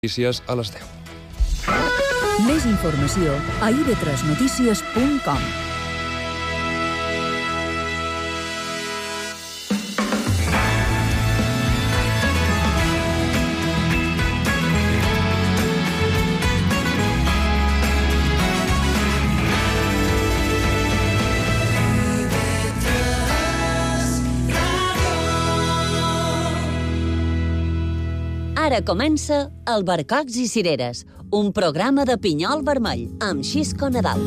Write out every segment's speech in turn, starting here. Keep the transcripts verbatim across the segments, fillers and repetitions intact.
Notícies a les deu. Més informació a i ve tres notícies punt com. Ara comença Albercocs i Cireres, un programa de pinyol vermell amb Xisco Nadal.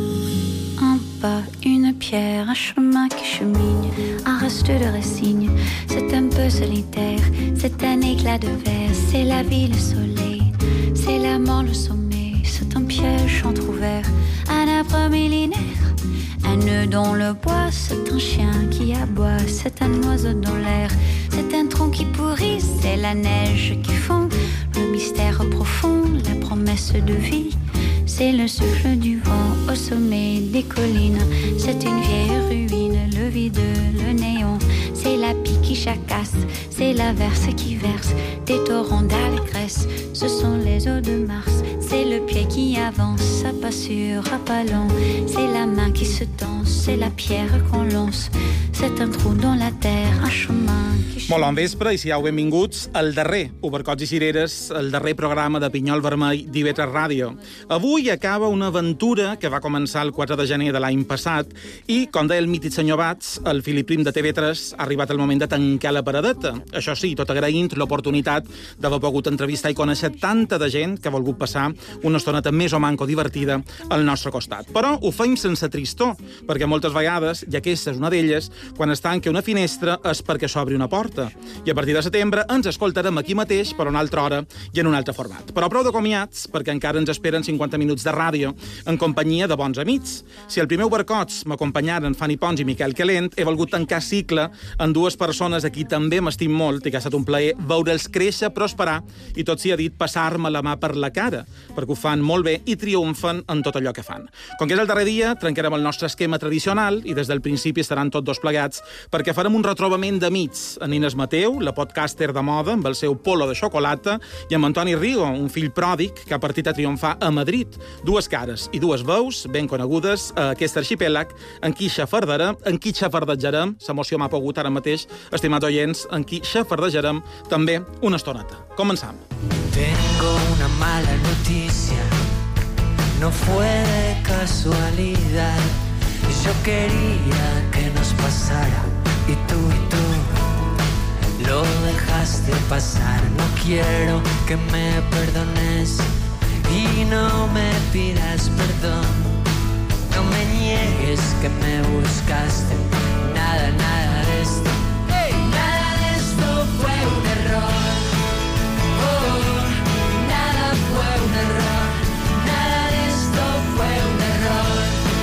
En bas, une pierre, un chemin qui chemine, un reste de racines. C'est un peu solitaire, c'est un éclat de verre, c'est la vie, le soleil, c'est la mort, le sommeil. C'est un piège entrouvert, un arbre millénaire, un nœud dans le bois, c'est un chien qui aboie, c'est un oiseau dans l'air, c'est un tronc qui pourrit, c'est la neige qui fond, le mystère profond, la promesse de vie. C'est le souffle du vent au sommet des collines. C'est une vieille ruine, le vide, le néon. C'est la pie qui jacasse, c'est l'averse qui verse des torrents d'allégresse. Ce sont les eaux de Mars. C'est le pied qui avance, à pas sûr, à pas long. C'est la main qui se tend, c'est la pierre qu'on lance. C'est un trou dans la terre, un chemin qui... Molt bon vespre i sigueu benvinguts al darrer Albercocs i Cireres, el darrer programa de Pinyol Vermell d'I ve tres Ràdio. Avui acaba una aventura que va començar el quatre de gener de l'any passat i, com deia el mític senyor Bats, el Filip Prim de T V tres, ha arribat el moment de tancar la paradeta. Això sí, tot agraint l'oportunitat d'haver pogut entrevistar i conèixer tanta de gent que ha volgut passar una estoneta més o manco divertida al nostre costat. Però ho fem sense tristor, perquè moltes vegades, i aquesta és una d'elles, quan es tanca una finestra és perquè s'obri una porta. I a partir de setembre ens escoltarem aquí mateix per una altra hora i en un altre format. Però prou de comiats, perquè encara ens esperen cinquanta minuts de ràdio en companyia de bons amics. Si el primer Albercocs m'acompanyaren Fanny Pons i Miquel Calent, he volgut tancar cicle en dues persones a qui també m'estim molt i que ha estat un plaer veure'ls créixer, prosperar i, tot s'hi ha dit, passar-me la mà per la cara, perquè ho fan molt bé i triomfen en tot allò que fan. Com que és el darrer dia, trencarem el nostre esquema tradicional i des del principi estaran tots dos plegats perquè farem un retrobament d'amics. En Inés Mateu, la podcaster de moda, amb el seu polo de xocolata, i amb Antoni Rigo, un fill pròdig que ha partit a triomfar a Madrid. Dues cares i dues veus ben conegudes a aquest arxipèlag en qui xafardarem, en qui xafardejarem, s'emoció m'ha pogut ara mateix, estimats oients, en qui xafardejarem també una estoneta. Començam. Tengo una mala noticia, no fue de casualidad. Yo quería que nos pasara y tú y tú lo dejaste pasar. No quiero que me perdones y no me pidas perdón. No me niegues que me buscaste. Nada, nada de esto, hey, nada de esto fue un error. Oh, nada fue un error. Nada de esto fue un error.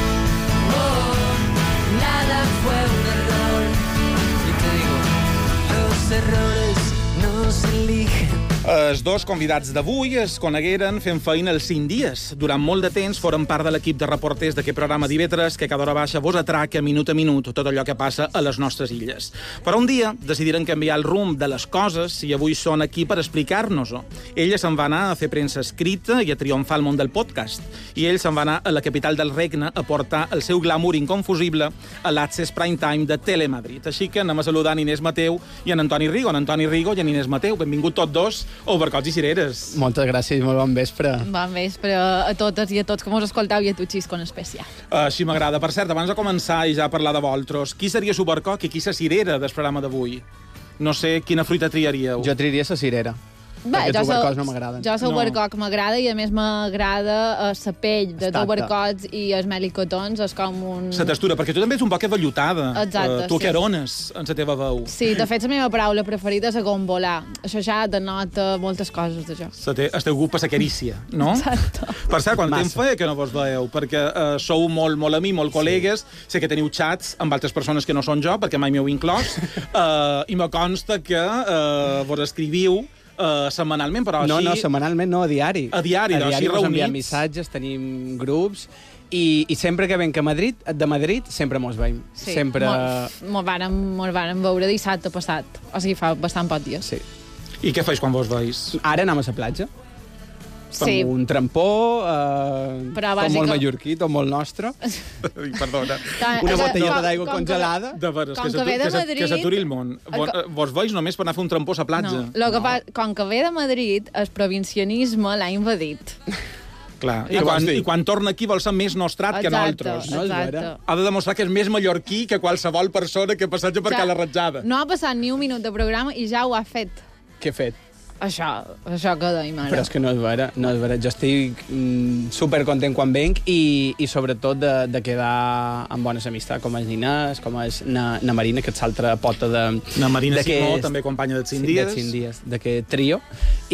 Oh, nada fue un error. Y te digo, los errores no se eligen. Els dos convidats d'avui es conegueren fent feina els cinc dies. Durant molt de temps foren part de l'equip de reporters d'aquest programa d'I ve tres que cada hora baixa vos atraca minut a minut tot allò que passa a les nostres illes. Però un dia decidiren canviar el rumb de les coses i avui són aquí per explicar-nos-ho. Ella se'n va anar a fer premsa escrita i a triomfar al món del podcast. I ell se'n va anar a la capital del regne a portar el seu glamour inconfusible a l'Access Prime Time de Telemadrid. Així que anem a saludar en Inés Mateu i en Antoni Rigo. En Antoni Rigo i en Inés Mateu. Benvingut tots dos a Albercocs i Cireres. Moltes gràcies i molt bon vespre. Bon vespre a totes i a tots que mos escoltau i a tu, Xisco, en especial. Així m'agrada. Per cert, abans de començar i ja parlar de vosaltres, qui seria l'Albercoc i qui la cirera del programa d'avui? No sé quina fruita triaríeu. Jo triaria la cirera. Bé, perquè els jo Albercocs no m'agraden. Jo el Albercoc m'agrada i a més m'agrada la pell de Albercocs i els melicotons, és com un... La textura, perquè tu també ets un poc vellutada. Exacte, uh, tu sí. acarones en la teva veu. Sí, de fet la meva paraula preferida és agombolar. Això ja denota moltes coses d'això. El teu gust per la carícia, no? Exacte. Per cert, quan temps feia que no vos veieu? Perquè uh, sou molt, molt amics, molt col·legues, sí. Sé que teniu xats amb altres persones que no són jo, perquè mai m'heu inclòs, uh, i me consta que uh, vos escriviu Uh, setmanalment, però no, així... No, no, setmanalment no, a diari. A diari, a no, diari així reunits. Enviem missatges, tenim grups, i, i sempre que venc a Madrid, de Madrid, sempre mos veiem. Sí, sempre... mos vàrem, mos vàrem veure dissabte passat, o sigui, fa bastant pocs dies. Sí. I què feis quan vos veus? Ara anem a la platja. Sí. Com un trampó, eh, Però tot bàsica- molt mallorquí, tot molt nostre. Perdona. Una botelleta com- d'aigua com que- congelada. De veres, Com que que s'atu- ve de que s'at- Madrid- que s'aturi el món. Vos, co- vos veus només per anar a fer un trampós a platja. No, lo que fa, com que ve de Madrid, el provincianisme l'ha invadit. Clar. I Què quan, vols dir? I quan torna aquí vol ser més nostrat que nosaltres. No, és exacte. vera. Ha de demostrar que és més mallorquí que qualsevol persona que passeja per Ja, Cala Ratjada. No ha passat ni un minut de programa i ja ho ha fet. Què he fet? Això, això que deim ara. Però és que no és vera, no és vera. Jo estic mm, supercontent quan venc i, i sobretot de, de quedar amb bones amistats, com és Inés, com és na, na Marina, que és l'altra pota de... Na Marina d'aquest- Simó, també companya dels cinc Sí, dies. dels cinc dies, d'aquest trio.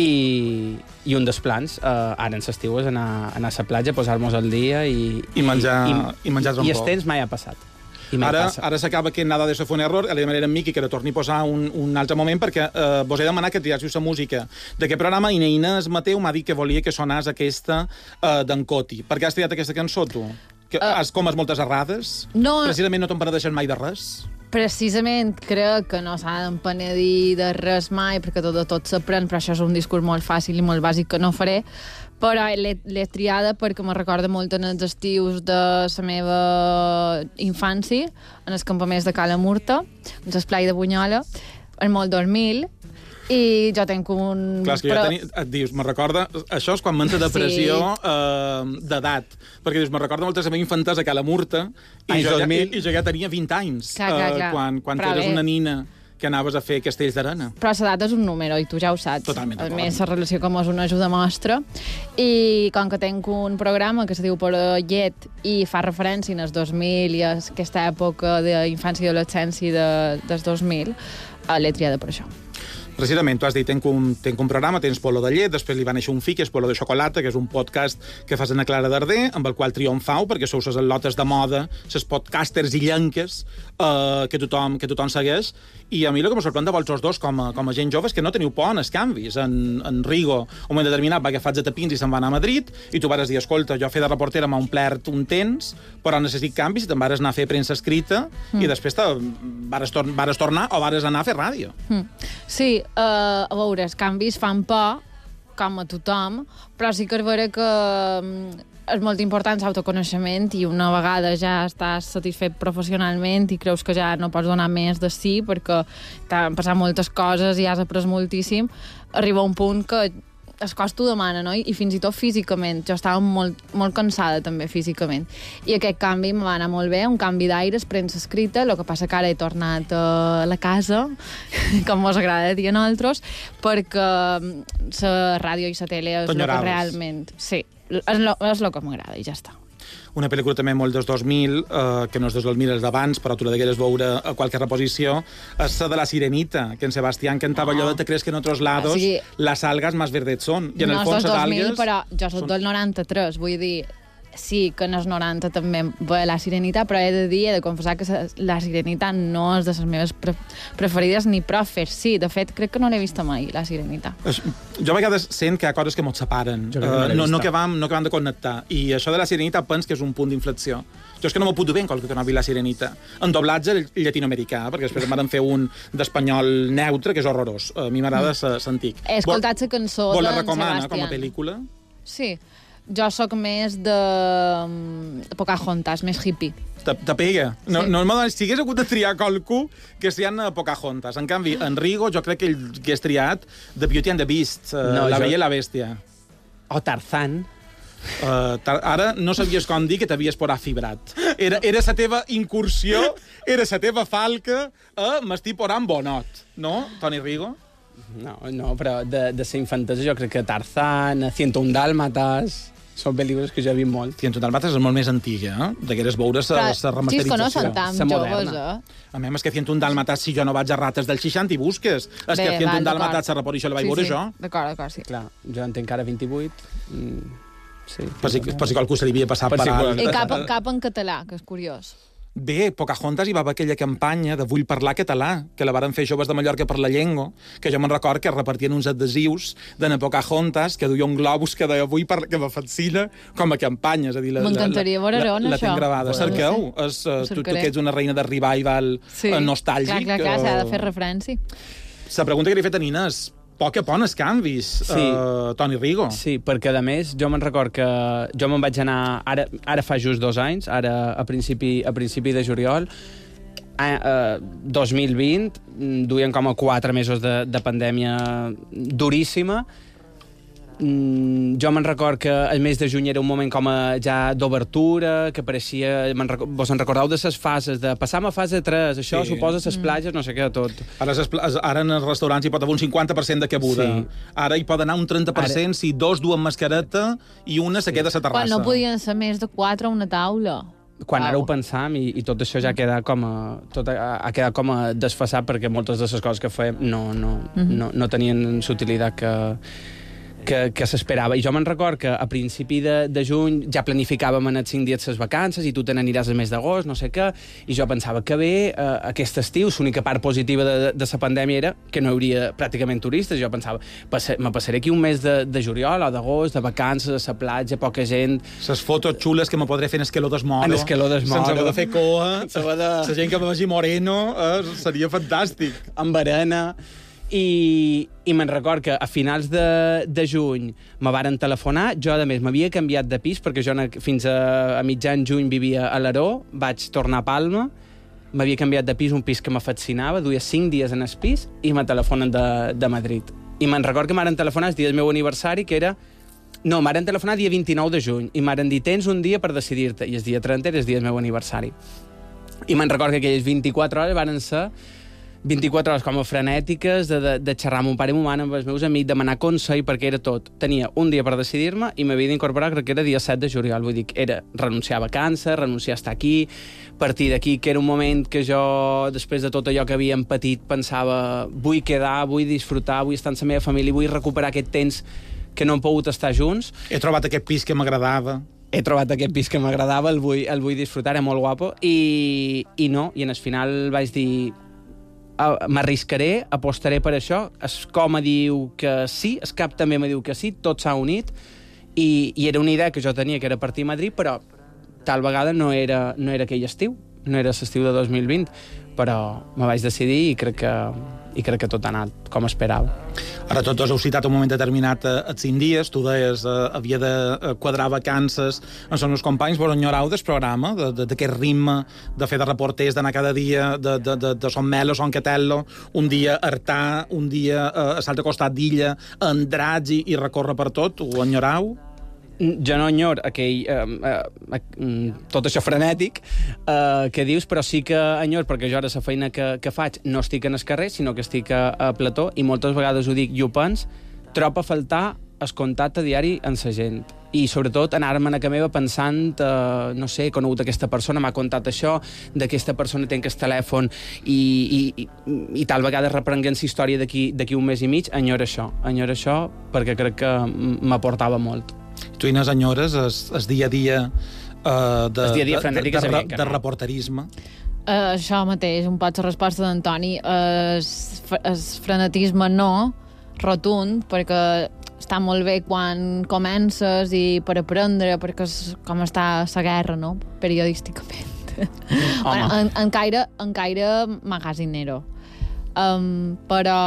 I, I un dels plans, eh, ara en l'estiu, és anar, anar a la platja, posar-nos al dia i... I menjar- i, i menjar I trampó. els temps mai ha passat. I mai Ara, passa. ara s'acaba que nada de se fue un error, li demanaré a Miqui que la torni a posar un, un altre moment perquè eh, vos he demanat que triássiu la música d'aquest programa i Inés Mateu m'ha dit que volia que sonàs aquesta uh, d'en Coti. Per què has triat aquesta cançó, tu? Que uh, has comes moltes errades? No. Precisament no te'n penedeixes mai de res? Precisament crec que no s'ha d'empenedir de res mai, perquè tot de tot s'aprèn, però això és un discurs molt fàcil i molt bàsic que no faré, però l'he l'he triada perquè me recorda molt en els estius de la meva infància, en els campaments de Cala Murta, en l'esplai de Bunyola, en molt dos mil, i jo tenc un... Clar, és que però- jo tenia, et dius, me recorda... Això és quan m'entra depressió Sí. eh, d'edat. Perquè dius, me recorda molta la meva infantesa a Cala Murta i Anys jo, ja, dos mil. i, i jo ja tenia vint anys Clar, clar, eh, clar. quan, quan Però eres bé. una nina que anaves a fer castells d'arena. Però l'edat és un número, i tu ja ho saps. Totalment A d'acord. més, la relació com és una ajuda mostra. I com que tenc un programa que es diu Llet i fa referència als dos mil i a aquesta època d'infància i adolescència de, dels dos mil, eh, l'he triada per això. Precisament, tu has dit, tenc un, tenc un programa, tens Polo de Llet, després li va néixer un fill, que és Polo de Xocolata, que és un podcast que fas en a Clara Darder, amb el qual triomfau, perquè sou les al·lotes de moda, les podcasters i llenques eh, que, tothom, que tothom segueix. I a mi el que me sorprèn de vosaltres dos, com a, com a gent jove, és que no teniu por en els canvis. En, en Rigo, un moment determinat, va agafar tapins i se'n va anar a Madrid, i tu vas dir, escolta, jo fer de reportera m'ha omplert un temps, però necessit canvis, i te'n vas anar a fer premsa escrita, mm. i després te vares, tor vares tornar o vares anar a fer ràdio. Mm. Sí, uh, a veure, els canvis fan por, com a tothom, però sí que és vera que um, és molt important l'autoconeixement i una vegada ja estàs satisfet professionalment i creus que ja no pots donar més de sí perquè t'han passat moltes coses i has après moltíssim, arriba un punt que el cos t'ho demana, no? I fins i tot físicament. Jo estava molt, molt cansada també físicament. I aquest canvi em va anar molt bé, un canvi d'aires, premsa escrita, el que passa que ara he tornat a la casa, com mos agrada dir a nosaltres, perquè la ràdio i la tele és el que T'enyoraves. realment... Sí, és lo, és lo que m'agrada i ja està. Una pel·lícula també molt dels dos mil, eh, que no és dels dos mil, és d'abans, però tu la degueres veure a qualque reposició, és la de la Sirenita, que en Sebastián cantava No. allò de te crees que en otros lados O sigui, las algas más verdes son. I en no el fons és del les dos mil, algues... però jo soc són- del noranta-tres, vull dir, sí que en els noranta també ve la Sirenita, però he de dir, he de confessar que la, la Sirenita no és de les meves pre preferides ni profes. Sí, de fet, crec que no l'he vista mai, la Sirenita. És- Jo a vegades sent que hi ha coses que mos separen, Jo crec que no eh, l'he no, no, vista. que vam, no que vam de connectar. I això de la Sirenita pens que és un punt d'inflexió. Jo és que no m'ho puc dur bé en qualque que no vi la Sirenita. En doblatge llatinoamericà, perquè després em van fer un d'espanyol neutre, que és horrorós. A mi m'agrada mm. l'antic. He escoltat la cançó Vol la d'en recomana com a Sebastián. pel·lícula? Sí, jo sóc més de, de Pocahontas, més hippie. Te, te pega. No, Sí. no, no, si hagués hagut de triar qualcú, que siguin a Pocahontas. En canvi, en Rigo, jo crec que ell que és triat The Beauty and the Beast, uh, No, La jo- Bella i la Bèstia. O Tarzán. Uh, ara no sabies com dir que t'havies porat fibrat. Era, era la teva incursió, era la teva falca a m'estic porant bonot. No, Toni Rigo? No, no, però de, de ser infantesa jo crec que Tarzán, ciento un dàlmates, són pel·lícules que jo he vist molt. Ciento Dálmatas és molt més antiga, eh? Degueres veure la Però, remasterització. xisco, no són tan Sa joves, moderna. eh? A mi, és que Ciento un Dálmatas, si jo no vaig a rates del seixanta i busques. És que Bé, Ciento val, un Dálmatas, d'acord. la reposició la vaig Sí, veure sí. jo. D'acord, d'acord, sí. Clar, jo en tinc ara vint-i-vuit. Mm, sí. Per si, per si qualcú se li havia passat Per per si alt. qualsevol- I cap, cap en català, que és curiós. Bé, Pocahontas hi va haver aquella campanya de Vull parlar català, que la varen fer joves de Mallorca per la llengua, que jo me'n record que repartien uns adhesius de na Pocahontas, que duia un globus que deia Vull parlar, que me fascina, com a campanya. És a dir, la, M'encantaria veure la, on, la, la això. tenc gravada. Bueno, Cerqueu, és, uh, ho tu, tu cercaré. que ets una reina de revival Sí. eh, nostàlgic. Clar, clar, clar, s'ha de eh, fer referència. La pregunta que li he fet a Nina és poc a poc els canvis, sí. uh, Toni Rigo. Sí, perquè a més jo me'n record que jo me'n vaig anar, ara, ara fa just dos anys, ara a principi, a principi de juliol, a, uh, dos mil vint, duien com a quatre mesos de, de pandèmia duríssima. Mm, jo me'n record que el mes de juny era un moment com a ja d'obertura, que pareixia... Rec... Vos en recordeu de les fases, de passar a fase tres, això sí. Suposa les platges, no sé què, tot. Ara, es, ara en els restaurants hi pot haver un cinquanta per cent de cabuda. Sí. Ara hi pot anar un trenta per cent ara... si dos duen mascareta i una se queda a la terrassa. Quan no podien ser més de quatre a una taula. Quan wow. ara ho pensam i, i tot això ja queda com a, tot ha, ha quedat com a desfasat perquè moltes de les coses que fèiem no, no, mm-hmm. no, no tenien l'utilitat que... que, que s'esperava. I jo me'n record que a principi de, de juny ja planificàvem en els cinc dies les vacances i tu te n'aniràs el mes d'agost, no sé què, i jo pensava que bé, eh, aquest estiu, l'única part positiva de, de la pandèmia era que no hi hauria pràcticament turistes. Jo pensava, me passaré aquí un mes de, de juliol o d'agost, de vacances, a la platja, poca gent... Les fotos xules que me podré fer en Esqueló d'Esmoro. En Esqueló d'Esmoro. Sense haver de fer coa. La de... gent que me vegi moreno, eh, seria fantàstic. Amb arena... I, i me'n record que a finals de, de juny me varen telefonar. Jo, a més, m'havia canviat de pis perquè jo fins a, a mitjan juny vivia a l'Aró, vaig tornar a Palma, m'havia canviat de pis, un pis que me fascinava, duia cinc dies en el pis i me telefonen de, de Madrid. I me'n record que m'han telefonat el dia del meu aniversari, que era... No, m'han telefonat el dia vint-i-nou de juny i m'han dit, tens un dia per decidir-te, i el dia trenta era el dia del meu aniversari. I me'n record que aquelles vint-i-quatre hores van ser vint-i-quatre hores com a frenètiques de, de, de xerrar amb un pare i ma mare, amb els meus amics, demanar consell, perquè era tot. Tenia un dia per decidir-me i m'havia d'incorporar, crec que era dia set de juliol. Vull dir, era renunciar a vacances, renunciar a estar aquí, partir d'aquí, que era un moment que jo, després de tot allò que havíem patit, pensava, vull quedar, vull disfrutar, vull estar amb la meva família, vull recuperar aquest temps que no hem pogut estar junts. He trobat aquest pis que m'agradava. He trobat aquest pis que m'agradava, el vull, el vull disfrutar, era molt guapo, i, i no, i en el final vaig dir... m'arriscaré, apostaré per això. Es com me diu que sí, es cap també me diu que sí, tot s'ha unit, i, i era una idea que jo tenia, que era partir a Madrid, però tal vegada no era, no era aquell estiu, no era l'estiu de dos mil vint, però me vaig decidir i crec que, i crec que tot ha anat com esperava. Ara tots dos heu citat un moment determinat eh, els cinc dies, tu deies eh, havia de eh, quadrar vacances amb els meus companys, vos enyorau del programa, d'aquest ritme de fer de reporters, d'anar cada dia de, de, de, de Son Melo, Son Catello, un dia a Artà, un dia eh, a l'altre costat d'Illa, a Andratx i, i recórrer per tot, ho enyorau? Jo no enyor aquell, eh, eh, tot això frenètic eh, que dius, però sí que enyor, perquè jo ara la feina que, que faig no estic en el carrer, sinó que estic a, a plató, i moltes vegades ho dic i ho pens, trobo a faltar el contacte diari amb la gent. I sobretot anar-me'n a casa meva pensant, eh, no sé, he conegut aquesta persona, m'ha contat això, d'aquesta persona tenc el telèfon, i, i, i, i tal vegada reprenguent la història d'aquí un mes i mig, enyor això, enyor això, perquè crec que m'aportava molt. Tu, Inés, enyores el dia a dia uh, de, el dia a dia de, de, de, de, de no. reporterisme? Uh, això mateix, un poc la resposta d'Antoni. El uh, frenetisme no, rotund, perquè està molt bé quan comences i per aprendre, perquè és com està la guerra, no?, periodísticament. Bueno, en, en caire, en caire magazinero. Um, però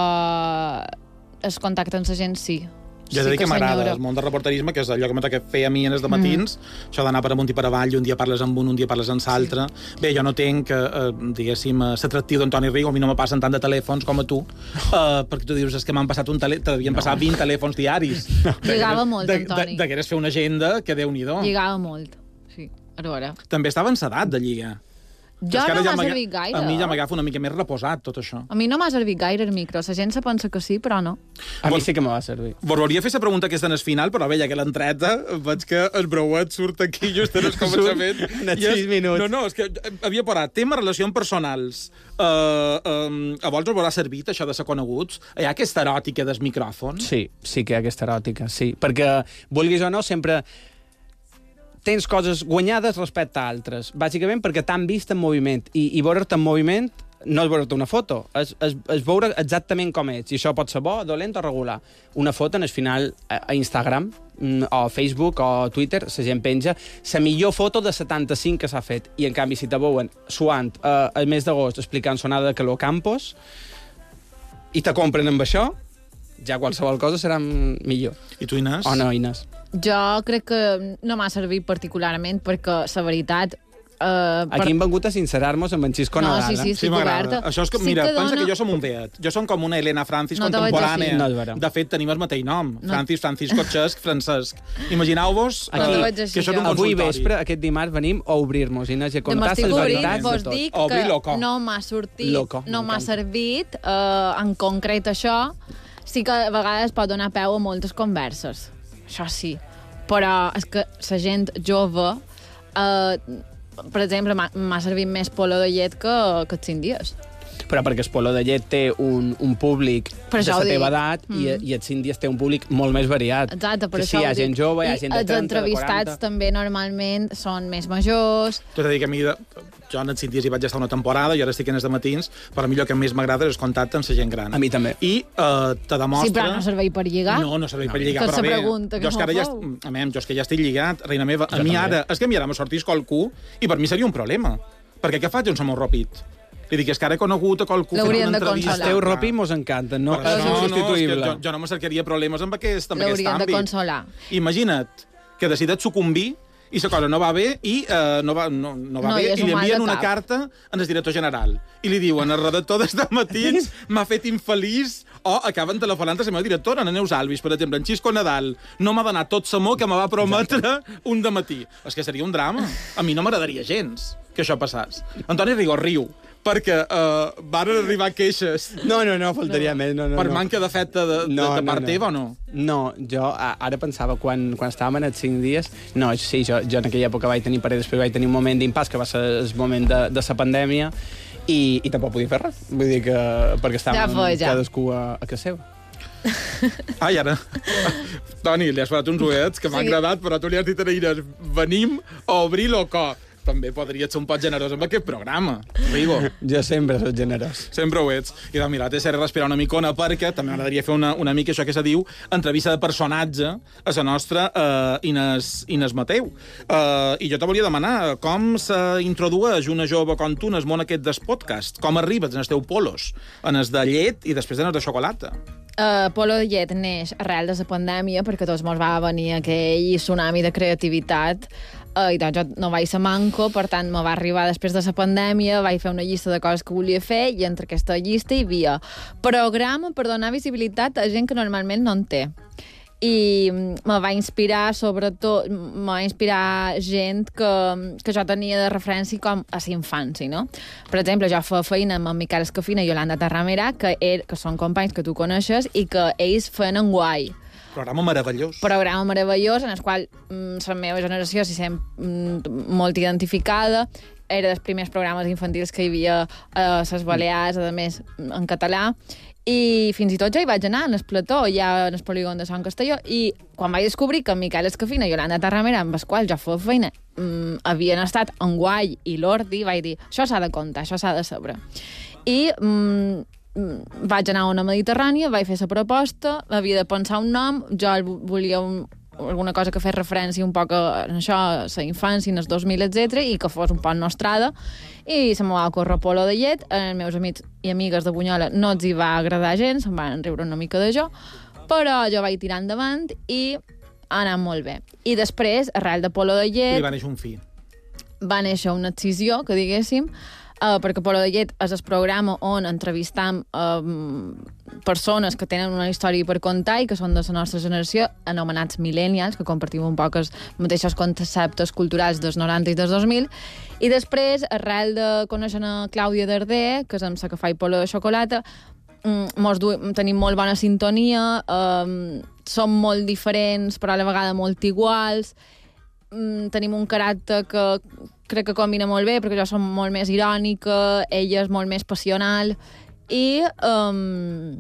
el contacte amb la gent sí. Jo he de dir que, que m'agrada el món del reporterisme, que és allò que m'ha tocat fer a mi en els matins, mm. això d'anar per amunt i per avall, i un dia parles amb un, un dia parles amb l'altre. Sí. Bé, jo no tenc, eh, diguéssim, l'atractiu d'Antoni Rigo, a mi no me passen tant de telèfons com a tu, eh, perquè tu dius, és que m'han passat un telèfon, t'havien no. passat vint telèfons diaris. No. Lligava molt, de, Antoni. De, Degueres fer una agenda que Déu-n'hi-do. Lligava molt, sí, a veure. També estava en s'edat de lligar. Jo no m'ha servit gaire. A mi ja m'agafa una mica més reposat, tot això. A mi no m'ha servit gaire el micro. La gent se pensa que sí, però no. A mi sí que m'ha servit. Vos volia fer la pregunta aquesta en el final, però bé, ja que l'entreta, veig que el breuet surt aquí just en el començament. En els sis minuts. No, no, és que havia parat. Tema relacions personals. Uh, um, a vols us haurà servit això de ser coneguts? Hi ha aquesta eròtica del micròfon? Sí, sí que hi ha aquesta eròtica, sí. Perquè, vulguis o no, sempre... tens coses guanyades respecte a altres, bàsicament perquè t'han vist en moviment, i, i veure't en moviment no és veure't una foto, és, és, és veure exactament com ets, i això pot ser bo, dolent o regular. Una foto, en el final, a, a Instagram, o Facebook, o Twitter, la gent penja la millor foto de setanta-cinc que s'ha fet, i en canvi, si te veuen suant eh, el mes d'agost explicant sonada de calor Campos, i te compren amb això, ja qualsevol cosa serà millor. I tu, Inés? O no, Inés? Jo crec que no m'ha servit particularment perquè, la veritat... Uh, per... Aquí hem vengut a sincerar-nos amb en Xisco No, Nadal. sí, sí, Sí, estic m'agrada. oberta. Això és que, Sí mira, que pensa dona- que jo som un beat. Jo som com una Helena Francis No te veig contemporània. així. No, és vera. De fet, tenim el mateix nom. No. Francis, Francisco, Xesc, Francesc. Imagineu-vos Aquí. eh, No te veig així, que això és un jo. Avui consultori. vespre, aquest dimarts, venim a obrir-nos, Inés, i a contar M'estic les obrint, veritats vos de tot. dic Obrir que loco. no m'ha sortit, Loco, no m'ha m'encanta. servit, eh, en concret això, sí que a vegades pot donar peu a moltes converses, això sí, però és que la gent jove, eh, per exemple, m'ha- m'ha servit més polo de llet que, que els cinc dies. Però perquè el Polo de Llet té un, un públic Per de això la ho teva dic. edat Mm. i, i els cinc dies té un públic molt més variat. Exacte, per que això sí, hi ha ho gent dic. jove, hi ha I gent de els trenta, de entrevistats quaranta... també normalment són més majors. T'he de dir que a mi, de, jo en els cinc dies hi vaig estar una temporada, i ara estic en els de matins, però a mi el que més m'agrada és el contacte amb la gent gran. A mi també. I eh, te demostra... Sí, però no serveix per lligar. No, no serveix per lligar, Que però se bé. pregunta, que jo és que ara no ja, feu. est- a mi, jo és que ja estic lligat, reina meva. A Jo mi també. ara, és que a mi ara me sortís qualcú i per mi seria un problema. Perquè què faig un somos ropit? Li dic, és que ara he conegut a qualcú fent L'haurien una de entrevista. consolar. Els teus ropi mos encanten, no? Per això, És no, és que insubstituïble. jo, jo no me cercaria problemes amb aquest, amb aquest L'haurien de àmbit. consolar. Imagina't que decideix sucumbir i la cosa no va bé i eh, no va, no, no va No, i bé és i un li mal envien de una cap. carta al director general i li diuen, el redactor des de matins m'ha fet infeliç, o acaben telefonant a la meva directora, la Neus Alvis, per exemple, en Xisco Nadal, no m'ha donat tot l'amor que me va prometre un dematí. És que seria un drama. A mi no m'agradaria gens que això passàs. Antoni Rigó riu, perquè eh, van arribar queixes No, no, no, faltaria més. No, no, per no. manca d'afecte de, de, No, de no, part no. teva o no? No, jo a- ara pensava, quan, quan estàvem en els cinc dies... No, sí, jo, jo en aquella època vaig tenir parell, després vaig tenir un moment d'impàs, que va ser el moment de, de la pandèmia, i, i tampoc podia fer res. Vull dir que... perquè estàvem Ja fos, ja. cadascú a, a casa seva. Ai, ara... Toni, li has posat uns uets que m'ha Sí. agradat, però tu li has dit a Inés, venim a obrir loco. També podries ser un poc generós amb aquest programa, Rigo. Jo sempre soc generós. Sempre ho ets. I doncs, mira, t'he de respirar una micona perquè també m'agradaria fer una, una mica això que se diu entrevista de personatge a la nostra uh, Inés, Inés Mateu. Uh, I jo te volia demanar com s'introdueix una jove com tu en el món aquest del podcast? Com arribes en els teus polos? En els de llet i després en els de xocolata? Uh, Polo de Llet neix arrel de la pandèmia perquè tots mos va venir aquell tsunami de creativitat uh, i doncs jo no vaig ser manco, per tant me va arribar després de la pandèmia, vaig fer una llista de coses que volia fer i entre aquesta llista hi havia programa per donar visibilitat a gent que normalment no en té. I me va inspirar, sobretot, me va inspirar gent que, que jo tenia de referència com a la infància, no? Per exemple, jo feia feina amb en Miquel Escafina i Yolanda Tarramera, que, er, que són companys que tu coneixes i que ells feien en guai. Programa meravellós. Programa meravellós en el qual mm, la meva generació s'hi sent mm, molt identificada. Era dels primers programes infantils que hi havia a les Balears, a més, en català. I fins i tot jo hi vaig anar en el plató, ja en el polígon de Sant Castelló, i quan vaig descobrir que Miquel Escafina i Yolanda Tarramera, amb els quals jo feia feina, mmm, havien estat en Guai i l'Ordi, vaig dir, això s'ha de contar, això s'ha de saber. I mmm, vaig anar a una Mediterrània, vaig fer la proposta, havia de pensar un nom, jo volia un, alguna cosa que fes referència un poc a això, a la infància, en els dos mil, etcètera, i que fos un poc nostrada, i se me va ocórrer Polo de Llet. Els meus amics i amigues de Bunyola no els hi va agradar gens, se'n van riure una mica de jo, però jo vaig tirar endavant i ha anat molt bé. I després, arrel de Polo de Llet... Li va néixer un fill. Va néixer una excisió, que diguéssim, Uh, perquè Polo de Llet és el programa on entrevistam um, persones que tenen una història per contar i que són de la nostra generació, anomenats millennials, que compartim un poc els mateixos conceptes culturals dels noranta i dels dos mil, i després, arrel de conèixer a Clàudia Darder, que és amb la que fa Polo de Xocolata, um, mos du tenim molt bona sintonia, um, som molt diferents, però a la vegada molt iguals, um, tenim un caràcter que crec que combina molt bé, perquè jo som molt més irònica, ella és molt més passional, i um,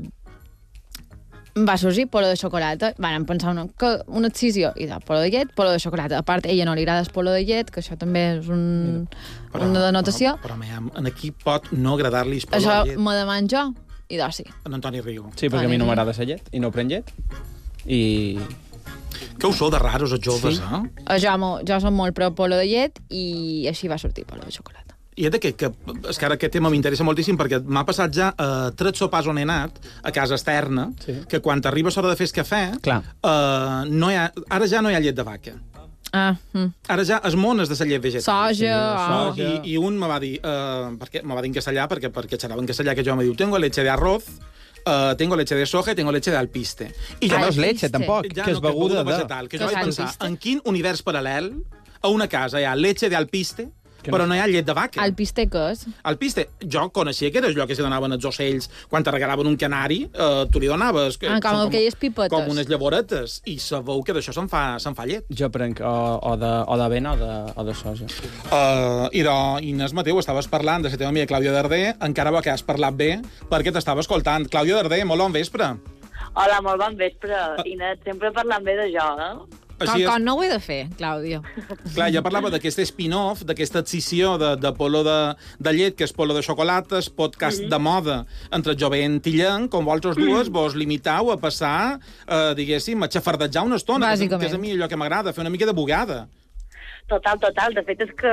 va sorgir Polo de Xocolata. Vam pensar una, que una excisió, i de Polo de Llet, Polo de Xocolata. A part, a ella no li agrada el Polo de Llet, que això també és un, Però, una denotació. Però, però en aquí pot no agradar-li el Polo Això de Llet. me deman jo, i doncs sí. En Antoni Rigo. Sí, perquè a mi no m'agrada la llet, i no pren llet. I... Que ho sou de raros, els joves, Sí. eh? Jo, jo som molt pro Polo de Llet, i així va sortir Polo de Xocolata. I és que, que, és que ara aquest tema m'interessa moltíssim perquè m'ha passat ja a uh, tres sopars on he anat, a casa externa, sí. que quan t'arribes l'hora de fer cafè, uh, no hi ha, ara ja no hi ha llet de vaca. Ah, mm. Ara ja es mones de la llet vegetal. Soja. Sí, oh. I, I un me va dir, uh, perquè me va dir en castellà, perquè, perquè xerrava en castellà, que jo me diu, tengo leche de arroz, uh, tengo leche de soja i tengo leche de alpiste. I ja ja no és leche, tampoc, ja que és no, beguda de... vegetal, que jo vaig pensar, en quin univers paral·lel a una casa hi ha leche de alpiste, que però no hi ha llet de vaca. El piste què és? El piste, jo coneixia que era allò que se donaven els ocells quan te regalaven un canari, eh, tu li donaves... Ah, com, com aquelles pipetes. Com unes llavoretes, i sabeu que d'això se'n fa, se'n fa llet. Jo prenc o, o de, o de avena o de, o de soja. Uh, I de Inés Mateu, estaves parlant de la teva amiga Clàudia Darder, encara va que has parlat bé, perquè t'estava escoltant. Clàudia Darder, molt bon vespre. Hola, molt bon vespre. Uh, Inés, sempre parlant bé de jo, eh? Com, és... com no ho he de fer, Clàudia? Clar, jo parlava d'aquest spin-off, d'aquesta excisió de, de polo de, de llet, que és polo de xocolates, podcast mm-hmm. de moda entre jovent i llenc, com vosaltres dues vos limitau a passar, eh, diguéssim, a xafardejar una estona, que és, que és a mi allò que m'agrada, fer una mica de bugada. Total, total. De fet, és que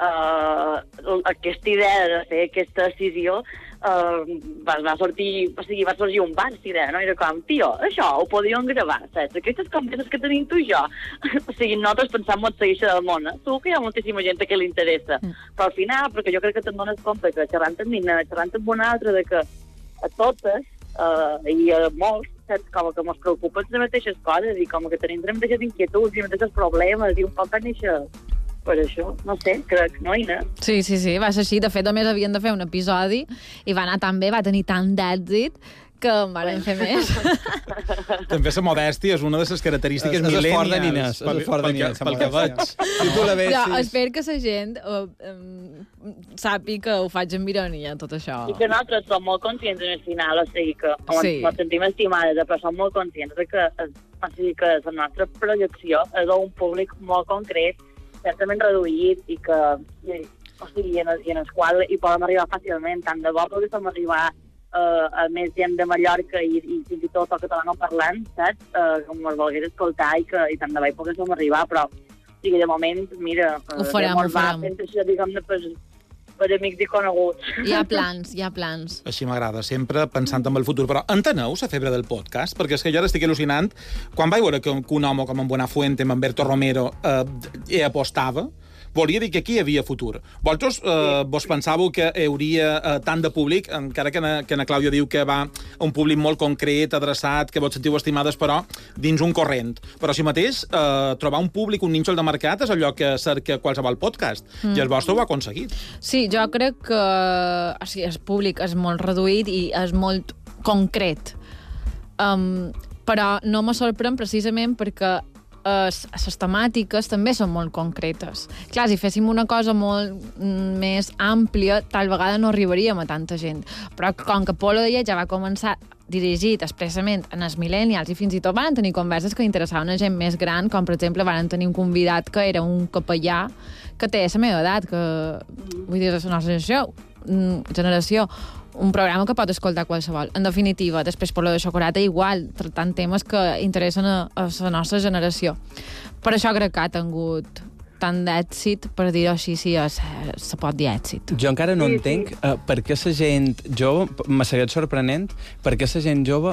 uh, aquesta idea de fer aquesta decisió uh, va, va sortir, o sigui, va sorgir un bar, si idea, no? Era com, tio, això ho podíem gravar, saps? Aquestes converses que tenim tu i jo. O sigui, nosaltres pensam molt seguir del món, eh? Segur que hi ha moltíssima gent que li interessa. Mm. Però al final, perquè jo crec que te'n dones compte que xerrant amb Nina, xerrant amb una altra, de que a totes, uh, i a molts, saps? Com que ens preocupen les mateixes coses i com que tenim les mateixes inquietuds i els mateixos problemes i un poc va néixer per això, no sé, crec, no, Ina? Sí, sí, sí, va ser així. De fet, només havien de fer un episodi i va anar tan bé, va tenir tant d'èxit que en van fer més. També la modèstia és una de les característiques millennials. És fort de Nines. És fort de Nines. Pel que veig. Si tu la vessis... Jo espero que la gent uh, um, sàpi que ho faig amb ironia, tot això. I que nosaltres som molt conscients en el final, o sigui que sí. ens sentim estimades, però som molt conscients de que, o sigui que la nostra projecció és d'un públic molt concret, certament reduït i que, i, o sigui, en el, i en el qual hi podem arribar fàcilment. Tant de bo podem arribar Uh, a més gent de Mallorca i, i fins i tot el català parlant, saps? Uh, com els volgués escoltar i que i tant de bo hi poguéssim arribar, però o sigui, de moment, mira, ho farem, ho farem. Fent això, diguem-ne, per, per amics i coneguts. Hi ha plans, hi ha plans. Així m'agrada, sempre pensant en el futur. Però enteneu la febre del podcast? Perquè és que jo ara estic al·lucinant. Quan vaig veure que un, que un home com en Buenafuente, amb Humberto Romero, eh, hi apostava, volia dir que aquí hi havia futur. Vosaltres eh, vos pensàveu que hi hauria eh, tant de públic, encara que na, que na Clàudia diu que va a un públic molt concret, adreçat, que vos sentiu estimades, però dins un corrent. Però si mateix, eh, trobar un públic, un nínxol de mercat, és allò que cerca qualsevol podcast. Mm. I el vostre ho ha aconseguit. Sí, jo crec que o sigui, el públic és molt reduït i és molt concret. Um, però no me sorprèn precisament perquè les temàtiques també són molt concretes. Clar, si féssim una cosa molt més àmplia, tal vegada no arribaríem a tanta gent. Però com que Polo de Llet ja va començar dirigit expressament en els millennials i fins i tot van tenir converses que interessaven a gent més gran, com per exemple van tenir un convidat que era un capellà que té la meva edat, que vull dir, la nostra generació, generació un programa que pot escoltar qualsevol. En definitiva, després Polo de Xocolata igual, tractant temes que interessen a, a la nostra generació. Per això crec que ha tingut tant d'èxit, per dir-ho així, si se pot dir èxit. Jo encara no sí, entenc sí. Uh, per què la gent jove, m'ha seguit sorprenent, per què la gent jove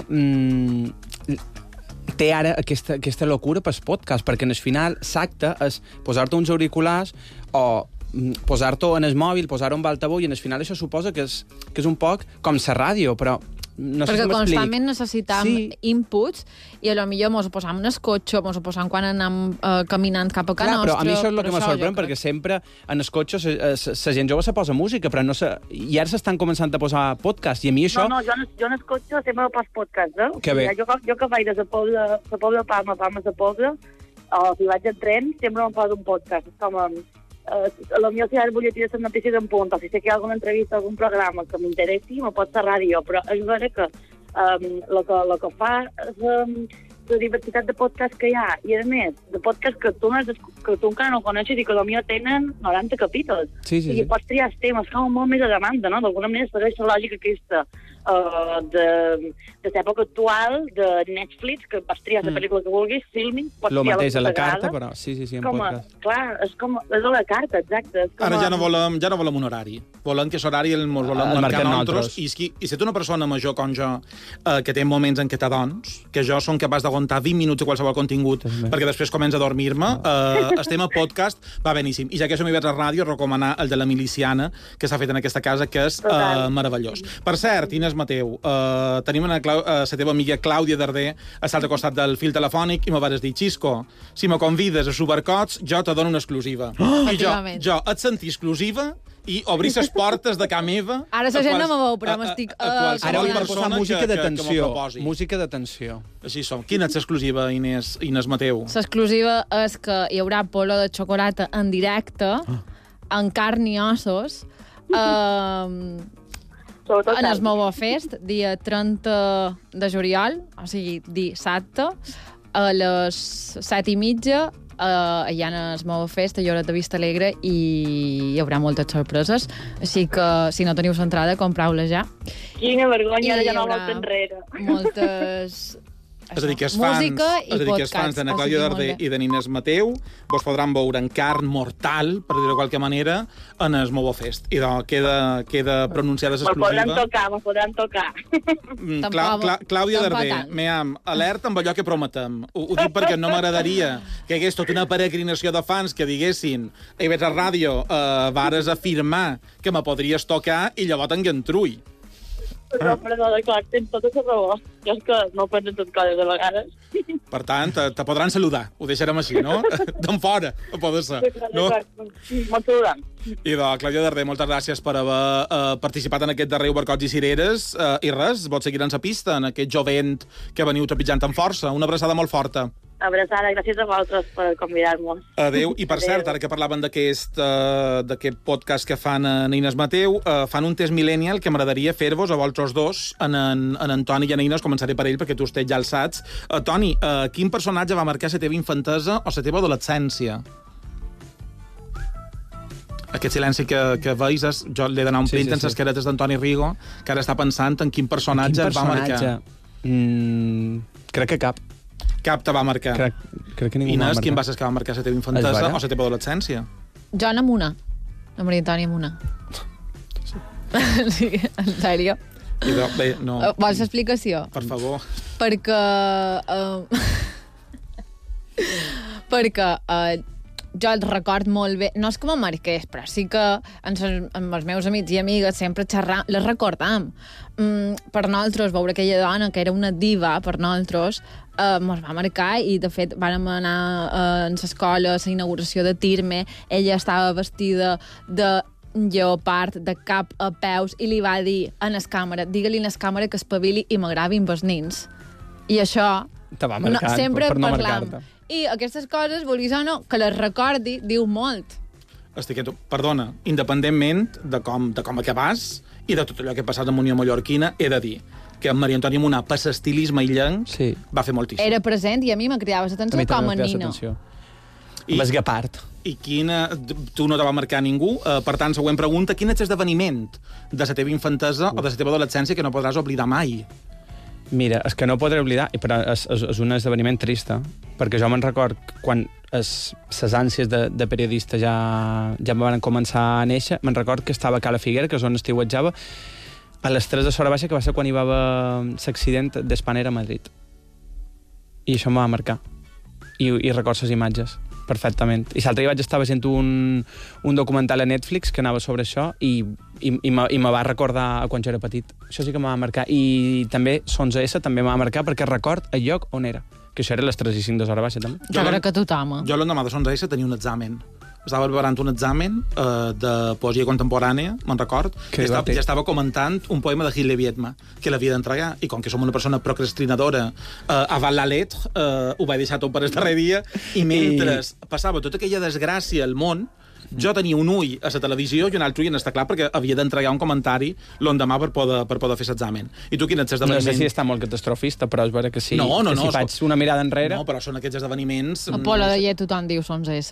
mm, té ara aquesta, aquesta locura pel podcast, perquè en el final l'acte és posar-te uns auriculars o posar-t'ho en el mòbil, posar-ho amb altaveu, i en el final això suposa que és, que és un poc com la ràdio, però no sé perquè si m'explic. constantment necessitam sí. inputs i a lo millor mos ho posam en el cotxe, mos ho posam quan anem uh, caminant cap a casa Clar, nostra. Però a mi això és el que me sorprèn, perquè sempre en el cotxe la gent jove se posa música, però no se... i ara s'estan començant a posar podcast, i a mi això... No, no, jo, jo en el cotxe sempre poso podcast, eh? Que bé. Jo, jo que vaig de la Pobla, la Pobla Palma, Palma de Pobla, o si vaig en tren, sempre em poso un podcast. És com... Uh, a lo millor si ara volia tirar les notícies en punt, o si sé que hi ha alguna entrevista, algun programa que m'interessi, me pot ser ràdio, però és vera que el um, que, lo que fa és um, la diversitat de podcast que hi ha, i a més, de podcast que tu, no has, que tu encara no coneixes i que potser tenen noranta capítols. Sí, sí, I sí. pots triar els temes, fa molt més de demanda, no? D'alguna manera segueix la lògica aquesta uh, de, de l'època actual, de Netflix, que pots triar la Mm. pel·lícula que vulguis, filming, pots Lo triar mateix a la que t'agrada. carta, però sí, sí, sí, en Com a, podcast. clar, és com... És a la carta, exacte. És com Ara a- ja no volem, ja no volem un horari. Volem que l'horari el mos volem El marcar marquem nosaltres. nosaltres. I, si, I si ets una persona major com jo, eh, que té moments en què t'adons, que jo som capaç d'aguantar vint minuts de qualsevol contingut, També. perquè després comença a dormir-me, eh, estem a podcast, va beníssim. I ja que som a ràdio, recomanar el de la miliciana, que s'ha fet en aquesta casa, que és eh, Total. meravellós. Per cert, Inés Mateu, eh, tenim una Clau, eh, la teva amiga Clàudia Darder a l'altre costat del fil telefònic i me vas dir, Xisco, si me convides a Supercots, jo te dono una exclusiva. Oh, I jo, efectivament. jo et senti exclusiva i obrir les portes de ca meva... Ara la a gent quals- no me veu, però a- a- m'estic, a eh, qualsevol Ara hauria de persona posar música que- de que- que m'ho tensió. proposi. Música de tensió. Així som. Quina és l'exclusiva, Inés, Inés Mateu? L'exclusiva és que hi haurà polo de xocolata en directe, en carn i ossos, eh, Sobretot en el Movo Fest, dia trenta de juliol, o sigui, dissabte, a les set i mitja, uh, allà en el Movo Fest, a Lloret de Vista Alegre, i hi haurà moltes sorpreses. Així que, si no teniu l'entrada, compreu-la ja. Quina vergonya, ara I ja no hi haurà volta enrere. Moltes... És a dir, que els fans, música i és a dir, que els fans podcasts. de O Clàudia sigui, Darder molt bé. i de Inés Mateu vos podran veure en carn mortal, per dir-ho de qualque manera, en el Movo Fest. I doncs queda, queda pronunciada Me'l podran l'exclusiva. tocar, me'l podran tocar. Mm, Tampoc- Cla Cla Clàudia tampoc Darder, tant. meam, alerta amb allò que prometem. Ho, ho dic perquè no m'agradaria que hi hagués tota una peregrinació de fans que diguessin a I V tres Ràdio eh, vares afirmar que me podries tocar i llavors t'engantrui. No, perdó, clar, tens tota la raó. Jo és que no penso en tot coses a vegades. Per tant, te, te podran saludar. Ho deixarem així, no? D'en fora, no pot ser. No? Molt saludant. I de Clàudia Darder, moltes gràcies per haver eh, participat en aquest darrer Barcots i Cireres. Eh, I res, vols seguir en la pista, en aquest jovent que veniu trepitjant amb força. Una abraçada molt forta. Abraçada, gràcies a vosaltres per convidar-nos. Adéu. I per Adéu. cert, ara que parlaven d'aquest uh, d'aquest podcast que fan en Inés Mateu, uh, fan un test millennial que m'agradaria fer-vos a vosaltres dos, en, en, en Antoni i en Inés. Començaré per ell, perquè tu estàs ja alçats. Uh, Toni, uh, quin personatge va marcar la teva infantesa o la teva adolescència? Aquest silenci que, que veus, és, jo l'he d'anar omplint Sí, sí, en sí. les caretes d'Antoni Rigo, que ara està pensant en quin personatge, Quin el va marcar. personatge? Mm, crec que cap. Cap te va marcar. Crec, crec que ningú m'ha Inés, marcat. quin va ser que va marcar la teva infantesa Esvara? o la teva adolescència? Joan Amuna. La Maria Antònia Amuna. Sí, en sèrio. I de, bé, no, Uh, vols explicació? per favor. Perquè... Uh, perquè uh, jo el record molt bé, no és que me marqués, però sí que amb, ses, amb els meus amics i amigues sempre xerram, les recordam. Mm, per nosaltres, veure aquella dona que era una diva, per nosaltres, eh, mos va marcar i, de fet, vàrem anar eh, en l'escola a la inauguració de Tirme, ella estava vestida de lleopard de cap a peus i li va dir a les càmeres, digue-li a les càmeres que espavili i m'agravin els nins. I això... Te va marcar, no, sempre per no parlam. marcar-te. I aquestes coses, vulguis o no, que les recordi, diu molt. Estic, perdona, independentment de com, de com acabàs i de tot allò que ha passat amb Unió Mallorquina, he de dir que en Maria Antònia Munar, per l'estilisme illenc, Sí. va fer moltíssim. Era present i a mi me cridava l'atenció també com a m'ha cridat nino. l'atenció. I- Amb el guepard. I quina... Tu no te va marcar ningú. Uh, per tant, següent pregunta. Quin és l'esdeveniment de la teva infantesa o de la teva adolescència que no podràs oblidar mai? Mira, és que no podré oblidar, i però és, és, és un esdeveniment trist, perquè jo me'n record quan les ànsies de, de periodista ja, ja em van començar a néixer, me'n record que estava a Cala Figuera, que és on estiuetjava, a les tres de Sora Baixa, que va ser quan hi va haver l'accident d'Spanair a Madrid. I això em va marcar. I, i record les imatges perfectament. I l'altre dia vaig estar veient un, un documental a Netflix que anava sobre això i, i, i, me, i me va recordar a quan jo era petit. Això sí que me va marcar. I també l'onze essa també me va marcar perquè record el lloc on era. Que això era les tres i cinc de Sora Baixa, també. Jo crec que tothom. Jo l'endemà de l'onze essa tenia un examen. Estava preparant un examen eh, de poesia contemporània, me'n record, Que i estava, divertit. ja estava comentant un poema de Gilles Vietma, que l'havia d'entregar, i com que som una persona procrastinadora eh, avant la lettre, eh, ho vaig deixar tot per el darrer dia, i mentre I... passava tota aquella desgràcia al món, jo tenia un ull a la televisió i un altre ull en estar clar perquè havia d'entregar un comentari l'endemà per poder, per poder fer l'examen. I tu quin ets No esdeveniment? sé si està molt catastrofista, però és vera que sí. No, no, que no, si faig una mirada enrere... No, però són aquests esdeveniments... A Pola de Llet tothom diu l'onze essa.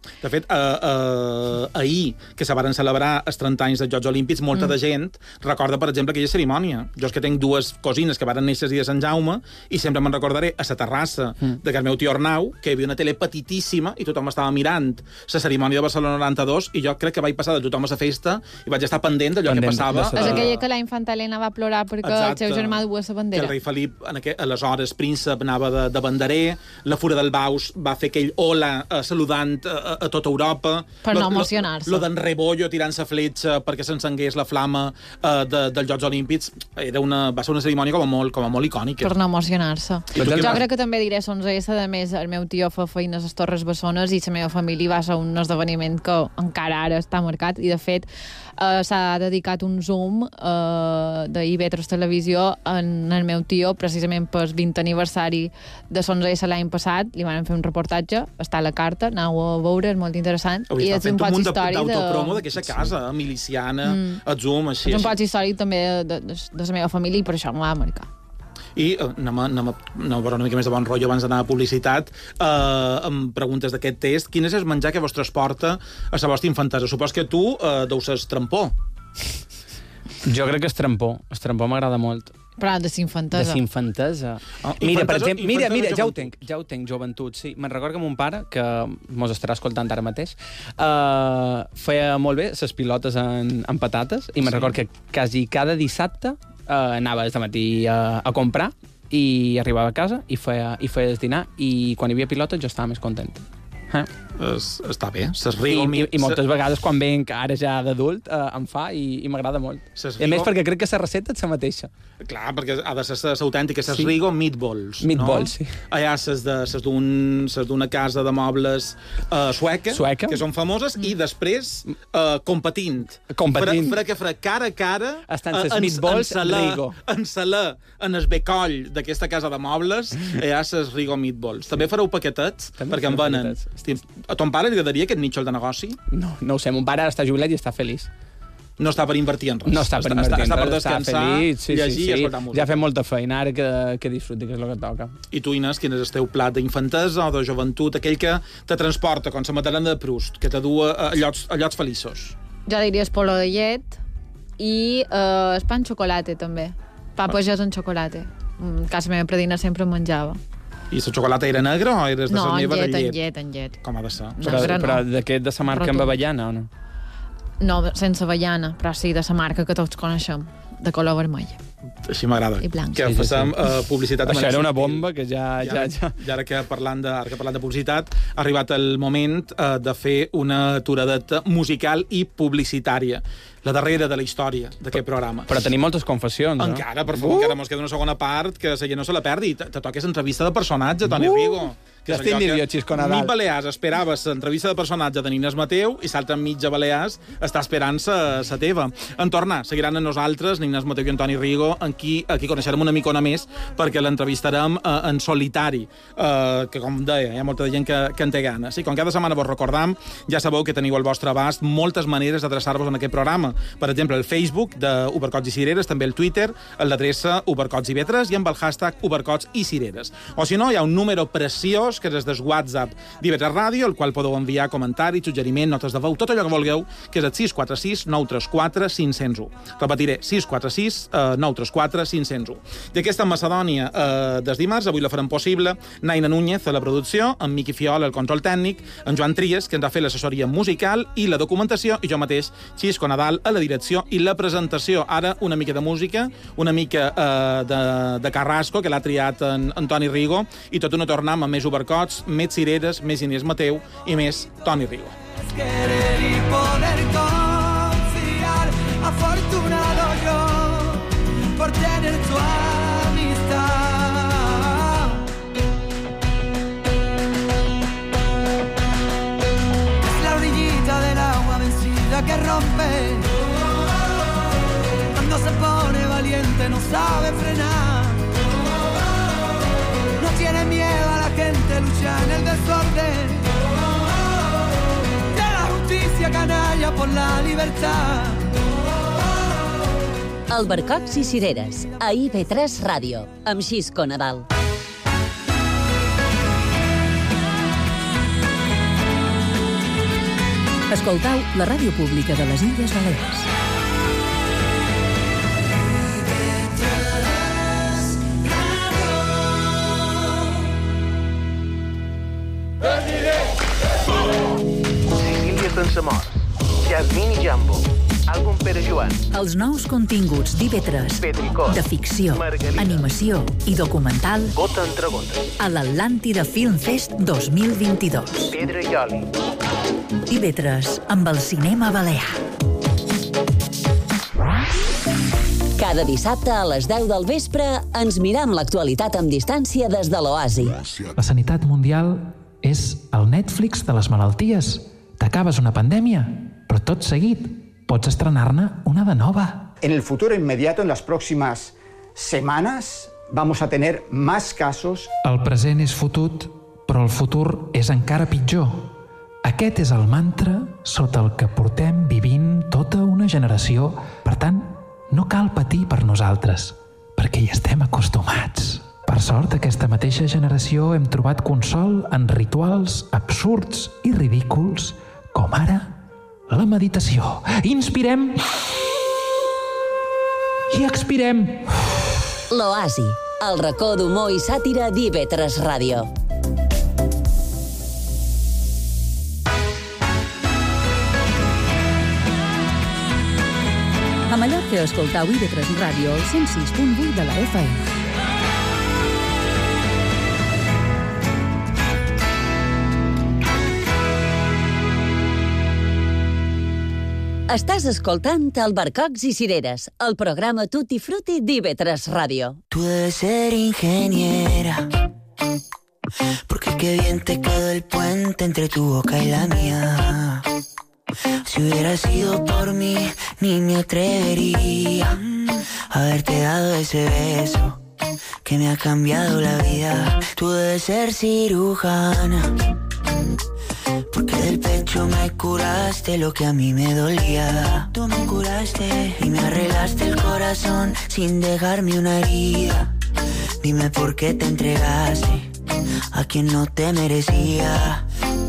De fet, eh, eh, ahir, que se varen celebrar els trenta anys dels Jocs Olímpics, molta mm. de gent recorda, per exemple, aquella cerimònia. Jo és que tinc dues cosines que varen néixer el dia de Sant Jaume i sempre me'n recordaré a la terrassa mm. de que el meu tio Arnau, que hi havia una tele petitíssima i tothom estava mirant la cerimònia de Barcelona noranta-dos i jo crec que vaig passar de tothom a la festa i vaig estar pendent d'allò que passava. És aquella que la infanta Helena va plorar perquè Exacte. El seu germà duia la bandera. Que el rei Felip, en aquell, aleshores príncep, anava de, de banderer, la Fura del Baus va fer aquell hola eh, saludant a, a tota Europa. Per no emocionar-se. Lo, lo d'en Rebollo tirant-se fletxa perquè s'encengués la flama eh, de, dels Jocs Olímpics era una, va ser una cerimònia com a molt, com a molt icònica. Per no emocionar-se. Jo crec que també diré onze esse, a més, el meu tio fa feines a les Torres Bessones i la meva família va ser un esdeveniment que encara ara està marcat i, de fet, eh, s'ha dedicat un Zoom eh, d'I V tres Televisió en el meu tio, precisament pel vintè aniversari de onze esse l'any passat. Li van fer un reportatge, està a la carta, aneu a veure, és molt interessant. I és un poc històric d'autopromo de... d'aquesta casa, sí. miliciana, mm. el Zoom, així. És un poc històric també de, de, de la meva família i per això m'ho va marcar. I uh, anem, a, anem, a, anem a veure una mica més de bon rotllo abans d'anar a publicitat, uh, amb preguntes d'aquest test. Quin és el menjar que vos transporta a la vostra infantesa? Supos que tu uh, deus ser trampó. Jo crec que és trampó. El trampó m'agrada molt. Però de s'infantesa. De s'infantesa. Oh, mira, per exemple, mira, mira, ja ho tenc, ja ho tenc, joventut, sí. Me'n recordo que mon pare, que mos estarà escoltant ara mateix, uh, feia molt bé les pilotes en, en patates, i me'n sí. recordo que quasi cada dissabte uh, anava des de matí a, a comprar i arribava a casa i feia, i feia el dinar, i quan hi havia pilotes jo estava més content. Eh? Es, està bé. I, i, I moltes vegades, quan venc ara ja d'adult, eh, em fa i, i m'agrada molt. I a més, perquè crec que la recepta és la mateixa. Clar, perquè ha de ser l'autèntica. Ses sí. Rigo Meatballs. Meatballs, no? Sí. Allà ses d'una casa de mobles uh, sueca, sueca, que són famoses, mm. i després uh, competint. Competint. Fra, fra, fra cara a cara... Estan ses uh, Meatballs en Rigo. En saler, en el becoll d'aquesta casa de mobles, allà ses Rigo Meatballs. També fareu paquetets, també perquè en venen. A ton pare li agradaria aquest nítxol de negoci? No, no ho sé. Mon pare està jubilat i està feliç. No està per invertir en res. No està per invertir està, en està res. Per descansar, feliç, sí, llegir sí, sí. i escoltar música. Ja fem molta feina, ara que, que disfruti, que és el que toca. I tu, Inés, quin és el teu plat d'infantesa o de joventut, aquell que te transporta, com la Madalena de Proust, que te du a llocs, a llocs feliços? Jo diria el polo de llet i eh, el pa en xocolata, també. Pa pagès en xocolata. A casa meva predina sempre menjava. I la xocolata era negra o eres de no, les meves de llet? No, en llet, en llet. Com ha de ser? Però, Negra, però no. d'aquest de la marca amb avellana o no? No, sense avellana, però sí de la marca que tots coneixem, de color vermell. Així m'agrada. I blanc. Que sí, sí, passem sí. Uh, publicitat. Això era una bomba que ja... I ara, ja, ja. I ara que parlant de, ara que parlant de publicitat, ha arribat el moment uh, de fer una aturadeta musical i publicitària. La darrera de la història d'aquest programa. Però tenim moltes confessions, no? Encara, per favor, uh! encara mos queda una segona part que la gent no se la perdi. Te toques entrevista de personatge, Toni uh! Rigo. Que ja estic nerviós, Xisco Nadal. Mig Balears esperaves l'entrevista de personatge de Nines Mateu i l'altra mitja Balears està esperant la teva. En torna, seguiran amb nosaltres Nines Mateu i Antoni Rigo, en qui, aquí coneixerem una micona més perquè l'entrevistarem eh, en solitari, eh, que com deia, hi ha molta gent que, que en té ganes. I com cada setmana vos recordam, ja sabeu que teniu al vostre abast moltes maneres d'adreçar-vos en aquest programa. Per exemple, el Facebook d'Ubercots i Cireres, també el Twitter, l'adreça Ubercots i Vetres i amb el hashtag Ubercots i Cireres. O si no, hi ha un número preciós que és des del WhatsApp d'I V tres Ràdio, el qual podeu enviar comentaris, suggeriment, notes de veu, tot allò que vulgueu, que és el sis quatre sis nou tres quatre cinc zero un. Repetiré, sis quatre sis nou tres quatre cinc zero un. I aquesta Macedònia eh, des dimarts, avui la farem possible, Naina Núñez a la producció, en Miqui Fiol al control tècnic, en Joan Tries, que ens ha fet l'assessoria musical i la documentació, i jo mateix, Xisco Nadal, a la direcció i la presentació. Ara, una mica de música, una mica eh, de, de Carrasco, que l'ha triat en Antoni Rigo, i tot una tornam amb més Ubercots, més Cireres, més Inés Mateu i més Toni Rigo. Querer y poder confiar, afortunado yo por tener tu amistad. Es la orillita del agua vencida que rompe, cuando se pone valiente no sabe frenar. No tiene miedo a la gente, lucha en el desorden. De la justicia canalla por la libertad. Albercocs i Cireres, a I V tres Ràdio, amb Xisco Nadal. Escoltau la ràdio pública de les Illes Balears. Cecília Pensamors, Jasmine i Jambo, àlbum Pere Joan. Els nous continguts d'I V tres, Petricot, de ficció, Margarida, animació i documental Gota entre gotes, a l'Atlàntida Film Fest dos mil vint-i-dos. Pedra i oli. I V tres, amb el cinema balear. Cada dissabte a les deu del vespre ens miram l'actualitat amb distància des de l'Oasi. La sanitat mundial és el Netflix de les malalties. T'acabes una pandèmia, però tot seguit pots estrenar-ne una de nova. En el futuro inmediato, en las próximas semanas, vamos a tener más casos. El present és fotut, però el futur és encara pitjor. Aquest és el mantra sota el que portem vivint tota una generació. Per tant, no cal patir per nosaltres, perquè hi estem acostumats. Per sort, aquesta mateixa generació hem trobat consol en rituals absurds i ridículs, com ara la meditació. Inspirem i expirem. L'Oasi, el racó d'humor i sàtira d'I V tres Ràdio. A Mallorca escoltau I V tres Ràdio al cent sis punt vuit de la F M. Estàs escoltant Albercocs i Cireres, el programa Tutti Frutti d'I V tres Ràdio. Tú debes ser ingeniera, porque qué bien te quedó el puente entre tu boca y la mía. Si hubiera sido por mí, ni me atrevería a haberte dado ese beso que me ha cambiado la vida. Tú debes ser cirujana, porque del pecho me curaste lo que a mí me dolía. Tú me curaste y me arreglaste el corazón sin dejarme una herida. Dime por qué te entregaste a quien no te merecía.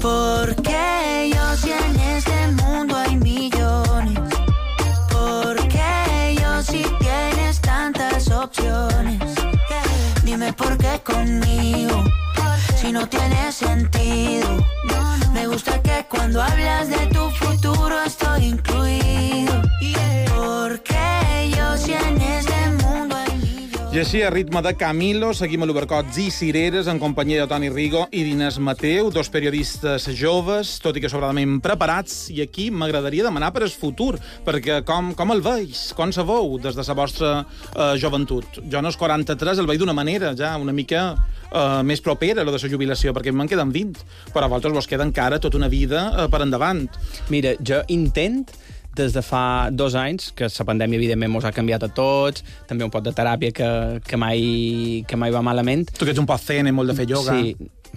Porque yo si en este mundo hay millones. Porque yo si tienes tantas opciones. Dime por qué conmigo, si no tiene sentido. Me gusta que cuando hablas de tu futuro estoy incluido. Porque yo si en este mundo hay millones. I així, a ritme de Camilo, seguim a l'Obercots i Cireres en companyia de Toni Rigo i d'Inés Mateu, dos periodistes joves, tot i que sobradament preparats, i aquí m'agradaria demanar per el futur, perquè com, com el veus? Com se veu des de la vostra eh, joventut? Jo en els quaranta-tres el veig d'una manera, ja, una mica eh, més propera, lo de la jubilació, perquè me'n queden vint, però a vosaltres vos queda encara tota una vida eh, per endavant. Mira, jo intent des de fa dos anys, que la pandèmia evidentment mos ha canviat a tots, també un pot de teràpia que, que, mai, que mai va malament. Tu que ets un poc zen, molt de fer ioga. Sí,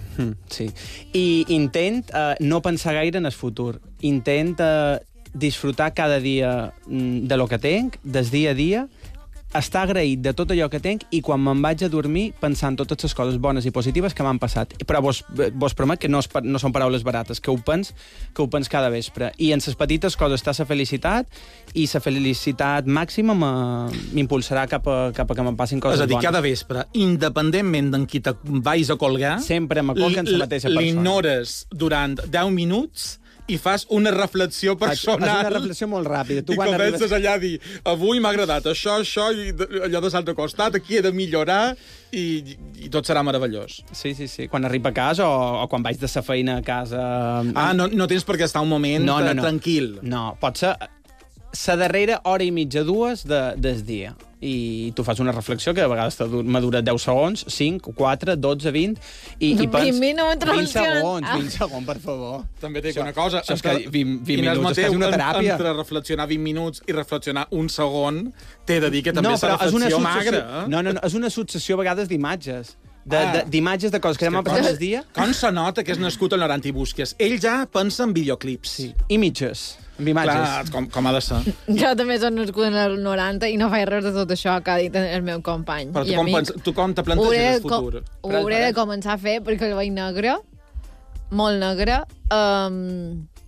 sí. I intent uh, no pensar gaire en el futur. Intent uh, disfrutar cada dia de lo que tenc, des dia a dia, estar agraït de tot allò que tenc i quan me'n vaig a dormir pensant totes les coses bones i positives que m'han passat. Però vos, vos promet que no, és, no són paraules barates, que ho pens, que ho pens cada vespre. I en les petites coses està la felicitat i la felicitat màxima m'impulsarà cap a, cap a que me'n passin coses bones. És a dir, cada vespre, independentment d'en qui te vais a colgar, sempre m'acolguen la mateixa persona. L'ignores durant deu minuts i fas una reflexió personal. Fas una reflexió molt ràpida. Tu I comences arribes... allà a dir, avui m'ha agradat això, això, i allò de l'altre costat, aquí he de millorar, i, i tot serà meravellós. Sí, sí, sí. Quan arriba a casa o, o quan vaig de la feina a casa... Ah, no, no tens per què estar un moment no, no, no. tranquil. No, pot ser la darrera hora i mitja, dues de, del dia. I tu fas una reflexió que a vegades m'ha durat deu segons, cinc, quatre, dotze, vint... I, i pens, vint minuts, vint segons, ah. vint segons, per favor. També t'he dit una cosa. Això és que vint, vint minuts Mateu, és quasi una teràpia. Entre reflexionar vint minuts i reflexionar un segon, t'he de dir que també no, és la reflexió magra. Eh? No, no, no, és una successió a vegades d'imatges. D'imatges de, de, de coses que demà passat el dia. Com se nota que és nascut al noranta i busques? Ell ja pensa en videoclips. Sí. Images. Amb imatges. Clar, com, com ha de ser. Jo també soc nascut en el noranta i no faig res de tot això que ha dit el meu company. Però tu, com, pens, tu com te planteges el futur? Ho hauré de començar a fer perquè el veig negre, molt negre, um,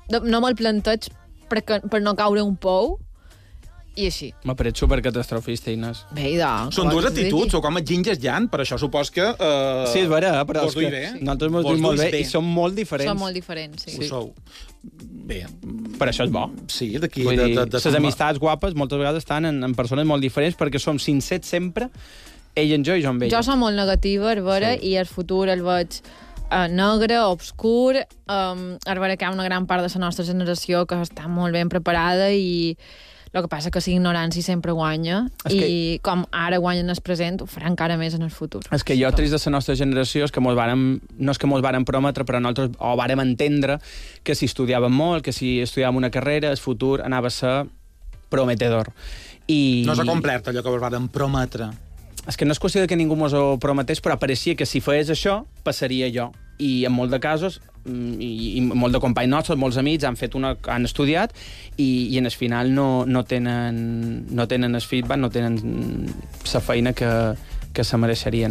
no me'l planteig per, per no caure un pou, i així. M'ha paret supercatastrofista, Inés. Bé, doncs... Són dues actituds, o com et ginges llant, per això supos que... Uh, sí, és vera, però vos és que bé. nosaltres mos duim molt bé, bé i som molt diferents. Som molt diferents, sí. Ho sou. Bé. Per això és bo. Sí, d'aquí... Vull de, dir, de, de, les amistats guapes moltes vegades estan en, en persones molt diferents perquè som sincers sempre, ell en jo i jo en ella. Jo som molt negativa, a veure, sí. i el futur el veig uh, negre, obscur, um, a veure que hi ha una gran part de la nostra generació que està molt ben preparada i... El que passa que la ignorància sempre guanya es i que... com ara guanyen el present, ho farà encara més en el futur. És que jo, trist de la nostra generació, és que mos vàrem, no és que mos vàrem prometre, però nosaltres o vàrem entendre que si estudiàvem molt, que si estudiàvem una carrera, el futur anava a ser prometedor. I... No s'ha complert allò que vos vàrem prometre. És que no és qüestió de que ningú mos ho prometés, però pareixia que si fes això, passaria jo. I en molts de casos, i, i molt de companys nostres, molts amics, han fet una, han estudiat i, i en el final no, no, tenen, no tenen el feedback, no tenen la feina que, que se mereixerien.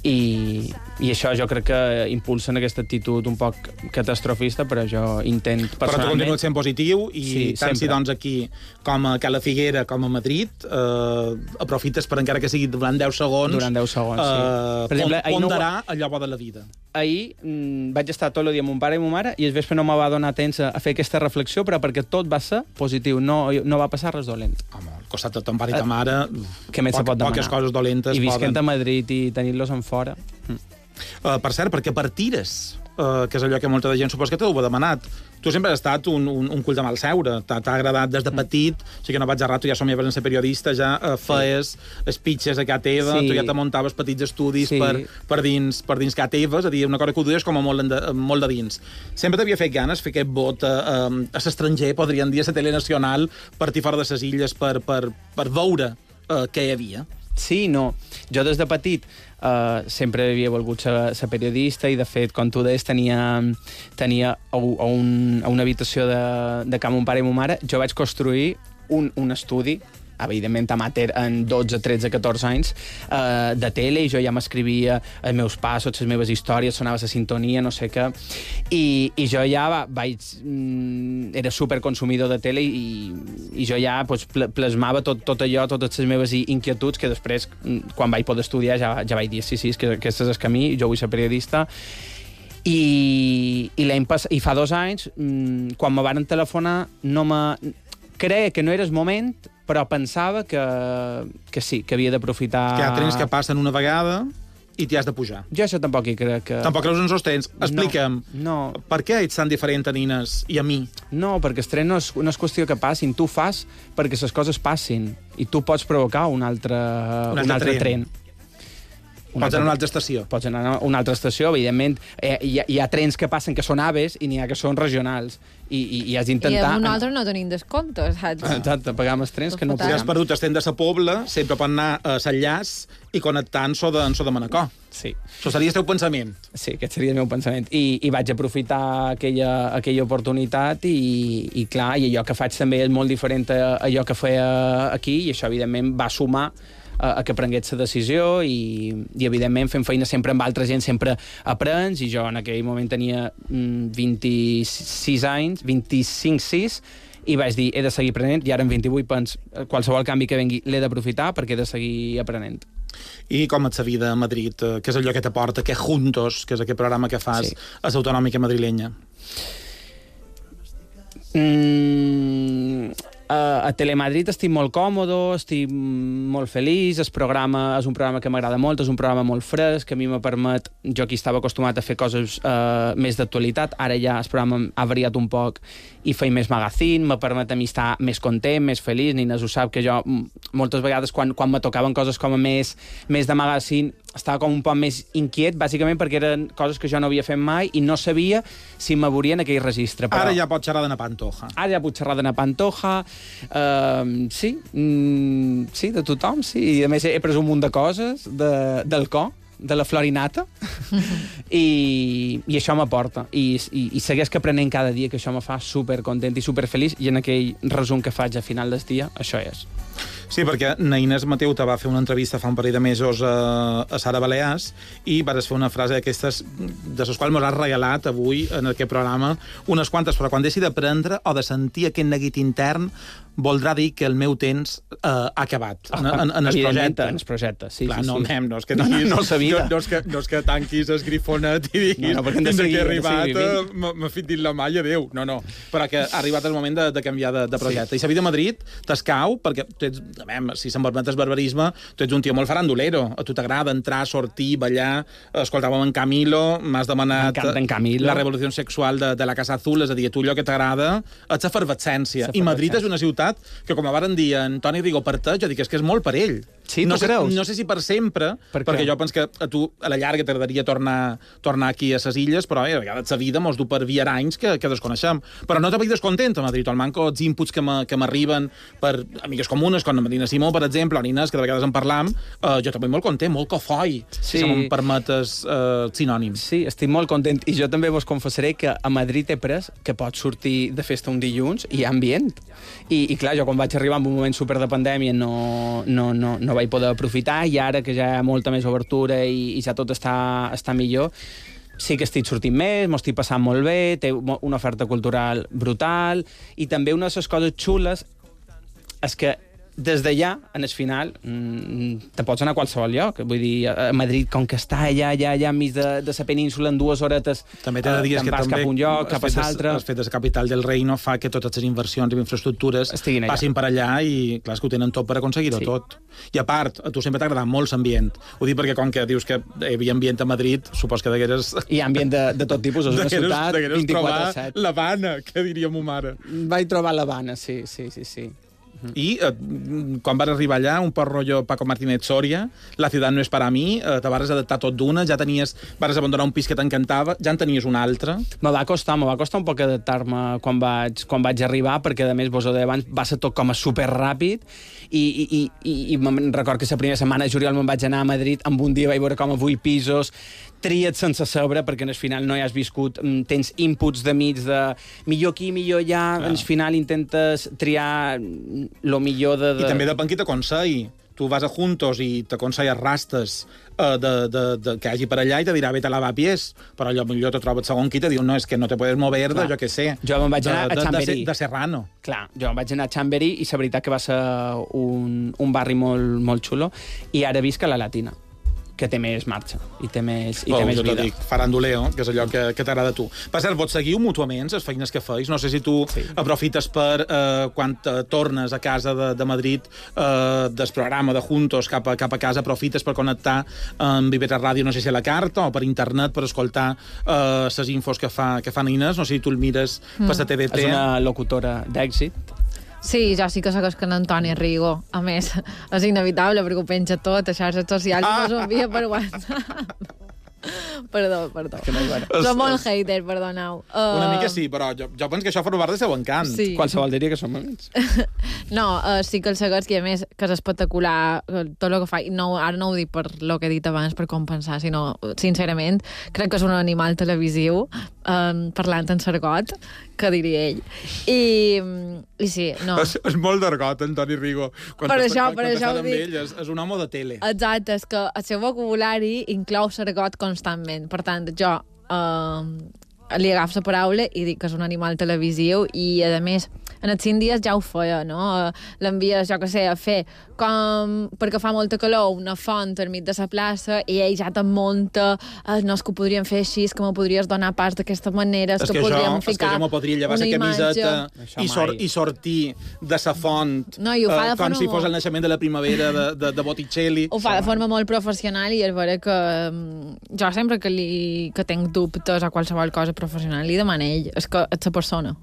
I, I això jo crec que impulsen aquesta actitud un poc catastrofista, però jo intent personalment... Però tu continues sent positiu i sí, tant sempre. si doncs aquí, com a Cala Figuera, com a Madrid, eh, aprofites per encara que sigui durant deu segons... Durant deu segons, sí. Eh, Per exemple, ahir ponderar no... allò bo de la vida. Ahir mm, vaig estar tot el dia amb mon pare i mon mare i el vespre no me va donar temps a, a fer aquesta reflexió, però perquè tot va ser positiu, no, no va passar res dolent. Home, al costat de ton pare i ta mare, Què més poc, se pot demanar? Poques coses dolentes I visquent poden... a Madrid i tenir-los en fora. Mm. Uh, per cert, perquè partires, uh, que és allò que molta de gent supos que t'ho ha demanat. Tu sempre has estat un, un, un cull de mal seure. T'ha agradat des de petit, o sigui que no vaig errar, tu ja somiaves en ser periodista, ja uh, feies sí. espitxes a ca teva, sí. tu ja te muntaves petits estudis sí. per, per, dins, per dins ca teves, és a dir, una cosa que ho duies com a molt de, molt de dins. Sempre t'havia fet ganes fer aquest vot a, a, a l'estranger, podríem dir, a la tele nacional, partir fora de les illes per, per, per veure uh, què hi havia. Sí, no. Jo des de petit uh, sempre havia volgut ser, ser periodista i, de fet, com tu deies, tenia, tenia a, a, un, a una habitació de, de camp mon pare i mon mare. Jo vaig construir un, un estudi, evidentment amateur, en dotze, tretze, catorze anys, eh, de tele, i jo ja m'escrivia els meus passos, les meves històries, sonava la sintonia, no sé què, i, i jo ja va, vaig... Mm, era superconsumidor de tele i, i jo ja pues, plasmava tot, tot allò, totes les meves inquietuds, que després, quan vaig poder estudiar, ja, ja vaig dir, sí, sí, que aquest és el camí, jo vull ser periodista. I, i, pas... I fa dos anys, mm, quan me varen telefonar, no me... Creia que no era el moment, però pensava que, que sí, que havia d'aprofitar... Que hi ha trens que passen una vegada i t'hi has de pujar. Jo això tampoc hi crec que... Tampoc creus en els trens. Explica'm, no, no. Per què ets tan diferent a Nines i a mi? No, perquè el tren no és, no és qüestió que passin. Tu fas perquè les coses passin i tu pots provocar un altre, un altre, un altre tren. tren. Una pots anar a una altra estació. Pots anar a una altra estació, evidentment. Eh, hi, ha, hi ha trens que passen que són aves i n'hi ha que són regionals. I, i, i has d'intentar... I amb nosaltres no tenim descompte, saps? Exacte, pagar amb els trens que no... Si has perdut el tren de sa Pobla, sempre pot anar a Sallàs i connectar en so de, en so de Manacor. Sí. Això seria el teu pensament. Sí, aquest seria el meu pensament. I, i vaig aprofitar aquella, aquella oportunitat i, i, clar, i allò que faig també és molt diferent a allò que feia aquí, i això, evidentment, va sumar a que prengués la decisió i, i, evidentment, fent feina sempre amb altra gent, sempre aprens, i jo en aquell moment tenia vint-i-sis anys, vint-i-cinc, sis, i vaig dir, he de seguir aprenent, i ara amb vint-i-vuit pens, qualsevol canvi que vengui l'he d'aprofitar perquè he de seguir aprenent. I com et sa vida a Madrid? Què és allò que t'aporta, que Juntos, que és aquest programa que fas sí. a l'autonòmica madrilenya? Mm... Uh, a Telemadrid estic molt còmode, estic molt feliç, el programa és un programa que m'agrada molt, és un programa molt fresc, que a mi me permet, jo aquí estava acostumat a fer coses uh, més d'actualitat, ara ja el programa ha variat un poc i feia més magazine, me permet a mi estar més content, més feliç, Nines ho sap, que jo moltes vegades quan, quan me tocaven coses com a més, més de magazine estava com un poc més inquiet, bàsicament perquè eren coses que jo no havia fet mai i no sabia si me veuria en aquell registre. Però... Ara ja pots xerrar de na Pantoja. Ara ja pots xerrar de na Pantoja, uh, sí, mm, sí, de tothom, sí. I a més he pres un munt de coses, de, del co, de la florinata, i, i això m'aporta. I, i, I segueix que aprenent cada dia, que això me fa supercontent i superfeliç, i en aquell resum que faig a final del dia, això és. Sí, perquè na Inés Mateu te va fer una entrevista fa un parell de mesos a, a Sara Balears i vas fer una frase d'aquestes de les quals mos has regalat avui en aquest programa unes quantes, però quan deixi de prendre o de sentir aquest neguit intern voldrà dir que el meu temps eh, ha acabat en, en, en el projecte. En el projecte, sí, Clar, sí, no, sí. Mem, no és que no, no, no, no, no, és que, no és que tanquis el grifonet i diguis no, no, perquè hem de fins seguir, aquí he hem de seguir arribat, m'ha fet dit la mà i adéu. No, no, però que ha arribat el moment de, de canviar de, de projecte. Sí. I la vida a Madrid t'escau perquè tu ets, mem, si se'n permet el barbarisme, tu ets un tio molt farandulero. A tu t'agrada entrar, sortir, ballar. Escoltàvem en Camilo, m'has demanat la revolució sexual de, de la Casa Azul, és a dir, a tu allò que t'agrada és efervescència. I Madrid és una ciutat que, com varen dir en Toni Rigo per te, jo dic, és que és molt per ell. Sí, no tu sé, creus? No sé si per sempre, per perquè jo penso que a tu a la llarga t'agradaria tornar, tornar aquí a ses illes, però eh, a vegades la vida mos du per viar anys que, que desconeixem. Però no te veig descontent a Madrid, el manco els inputs que m'arriben per amigues comunes, com Marina Simó, per exemple, o Nines, que de vegades en parlam, eh, jo també molt content, molt cofoi, sí. Si me'n permetes eh, sinònim. Sí, estic molt content. I jo també vos confessaré que a Madrid he pres que pots sortir de festa un dilluns i hi ha ambient. I, i clar, jo quan vaig arribar en un moment super de pandèmia no, no, no, no vaig poder aprofitar, i ara que ja hi ha molta més obertura i, i ja tot està, està millor, sí que estic sortint més, m'ho estic passant molt bé, té una oferta cultural brutal, i també una de les coses xules és que des d'allà, en el final, mmm, te pots anar a qualsevol lloc. Vull dir, a Madrid, com que està allà, allà, allà, enmig de, de la península, en dues horetes, també t'he de dir te'n que vas també cap a un lloc, cap a l'altre. El fet de la capital del reino fa que totes les inversions en infraestructures passin per allà i, clar, és que ho tenen tot per aconseguir-ho sí. tot. I a part, a tu sempre t'ha agradat molt l'ambient. Ho dic perquè com que dius que hi havia ambient a Madrid, supos que degueres... Hi ha ambient de, de tot tipus, és una ciutat vint-i-quatre set. l'Havana, que diria mo mare. Vaig trobar l'Havana, sí, sí, sí, sí. I eh, quan vas arribar allà, un poc rotllo Paco Martínez Soria, la ciutat no és per a mi, eh, te vas adaptar tot d'una, ja tenies, vas abandonar un pis que t'encantava, ja en tenies un altre. Me va costar, me va costar un poc adaptar-me quan vaig, quan vaig arribar, perquè a més, vos ho deia abans, va ser tot com a superràpid, i, i, i, i, i me'n record que la primera setmana de juliol me'n vaig anar a Madrid, amb un dia vaig veure com a vuit pisos, tria't sense saber, perquè en el final no hi has viscut, tens inputs de mig de millor aquí, millor allà, ah. en el final intentes triar lo millor de... de... I també depèn qui t'aconselli. Tu vas a Juntos i t'aconselles rastes eh, de, de, de, que hagi per allà i te dirà vete a lavar pies, però allò millor te trobes segon qui te diu no, és que no te puedes mover de, jo què sé, jo me'n vaig anar de, a Chamberí. De, de, de Serrano. Clar, jo me'n vaig anar a Chamberí i la veritat que va ser un, un barri molt, molt xulo, i ara visc a la Latina, que té més marxa i té més, i oh, té més jo vida. Dic, faranduleo, que és allò que, que t'agrada a tu. Per cert, vos seguiu mútuament les feines que feis? No sé si tu sí. aprofites per, eh, quan tornes a casa de, de Madrid, eh, del programa de Juntos cap a, cap a casa, aprofites per connectar amb Viveta Ràdio, no sé si a la carta o per internet, per escoltar les eh, infos que fa, que fa Nines, no sé si tu el mires mm. per la T V T. És una locutora d'èxit. Sí, ja sí que segueix que en Antoni Rigo. A més, és inevitable perquè ho penja tot a xarxes socials i mos ho envia per WhatsApp. Perdó, perdó. Que no bueno. Som molt hater, perdoneu. Uh... Una mica sí, però jo, jo penso que això forma part del seu encant. Sí. Qualsevol diria que som amics. No, uh, sí que el segueix, i a més que és espectacular tot el que fa. No, ara no ho dic per lo que he dit abans, per compensar, sinó, sincerament, crec que és un animal televisiu, um, parlant en sargot, que diria ell. I, i sí, no. És, és molt d'argot, Antoni Rigo. Quan per això, quan, per quan això ho dic. Ell, és, és un home de tele. Exacte, és que el seu vocabulari inclou sargot constantment. Per tant, jo eh, li agafo la paraula i dic que és un animal televisiu i, a més, en els cinc dies ja ho feia, no? L'envies, jo què sé, a fer com, perquè fa molta calor, una font al mig de la plaça i ell ja te munta, eh, no, és que ho podríem fer així, és que m'ho podries donar pas d'aquesta manera, és, és que, que podríem jo, ficar és que jo m'ho podria llevar la camiseta i, sor, i sortir de sa font no, i ho fa de eh, com si molt... fos el naixement de la primavera de, de, de Botticelli. Ho fa de forma molt professional i és vera que um, jo sempre que, li, que tenc dubtes a qualsevol cosa professional li demano a ell, és que és la persona.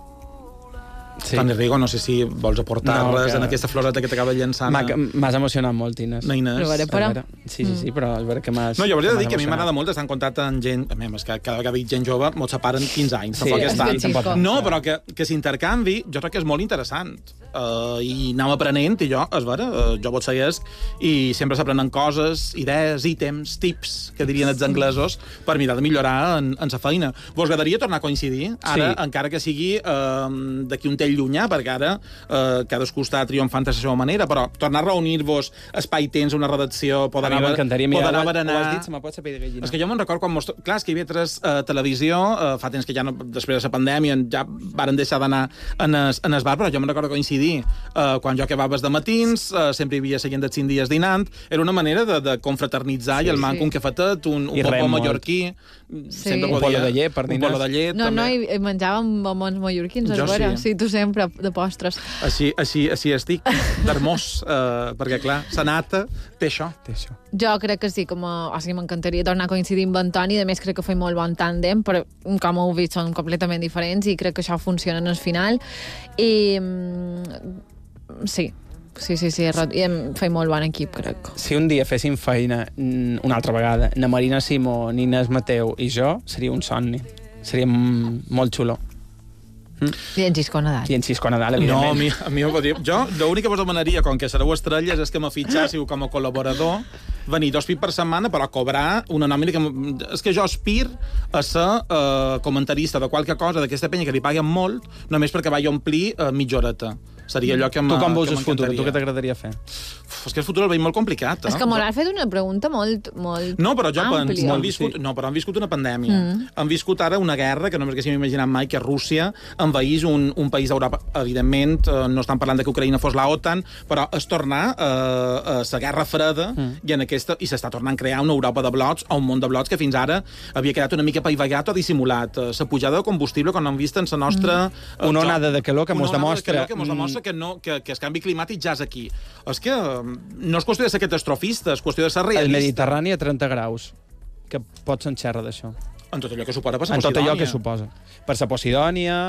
Sí. Toni Rigo, no sé si vols aportar-les no, que... en aquesta floreta que t'acaba llançant. M'has emocionat molt, Inés. No, Inés. Però, però... Sí, sí, sí, però és vera que m'has... No, jo hauria de dir que a mi m'agrada molt estar en contacte amb gent... A mi, és que cada vegada dic gent jove, m'ho separen quinze anys. Sí, és que no, però que, que s'intercanvi, jo crec que és molt interessant. Uh, I anem aprenent, i jo, és vera, uh, jo vos segueix, i sempre s'aprenen coses, idees, ítems, tips, que dirien els anglesos, per mirar de millorar en, en sa feina. Vos agradaria tornar a coincidir? Ara, sí. Encara que sigui uh, d'aquí un temps aquell llunyà, perquè ara eh, cadascú està triomfant de la seva manera, però tornar a reunir-vos, espai-temps, una redacció, poder A mi anar... m'encantaria, mira, poder ho, anar... ho has dit, se me pot ser pell de gallina. És que jo me'n recordo quan... Mos... Clar, és que hi havia tres eh, televisió, eh, fa temps que ja no, després de la pandèmia ja varen deixar d'anar en es, en es bar, però jo me'n recordo coincidir eh, quan jo acabaves de matins, eh, sempre hi havia seguint de cinc dies dinant, era una manera de, de confraternitzar sí, i el manco sí. un cafetet, un, un popó mallorquí, sí. sempre un podia... polo de llet per dinars. Un polo de llet, no, també. no, i menjàvem bombons mallorquins, Jo és vera. sí. Sí, tu sempre, de postres. Així, així, així estic, d'hermós, eh, perquè, clar, la nata té això. Té això. Jo crec que sí, com a, o sigui, m'encantaria tornar a coincidir amb Antoni, a més crec que feia molt bon tàndem, però com heu vist són completament diferents i crec que això funciona en el final. I sí, sí, sí, sí, i em feia molt bon equip, crec. Si un dia féssim feina una altra vegada, na Marina Simó, Inés Mateu i jo, seria un somni. Seria molt xulo. Mm. I en Xisco Nadal. I en Xisco Nadal, evidentment. No, a mi, a mi ho podria... Jo, l'únic que vos demanaria, com que sereu estrelles, és que me fitxàssiu com a col·laborador, venir dos pits per setmana, però cobrar una nòmina que... És que jo aspir a ser uh, comentarista de qualque cosa d'aquesta penya que li paguen molt, només perquè vaig omplir uh, mitja horeta. Seria allò que Tu com veus el futur? Tu què t'agradaria fer? Uf, és que el futur el veig molt complicat. Eh? És que m'ho has fet una pregunta molt, molt No, però jo àmplia. penso, han viscut, no, però han viscut una pandèmia. Mm. Han viscut ara una guerra que no m'haguéssim imaginat mai que Rússia envaís un, un país d'Europa. Evidentment, eh, no estan parlant de que Ucraïna fos la OTAN, però és tornar eh, a la guerra freda mm. i en aquesta i s'està tornant a crear una Europa de blocs o un món de blocs que fins ara havia quedat una mica paivagat o dissimulat. La pujada de combustible, quan hem vist en la nostra... Mm. Eh, una onada de calor que mos demostra... Que mos demostra que, no, que, que el canvi climàtic ja és aquí. És que no és qüestió de ser catastrofista, és qüestió de ser realista. El Mediterrani a trenta graus, que pots enxerrar d'això. En tot allò que suposa per la En tot Posidònia. allò que suposa. Per la Posidònia,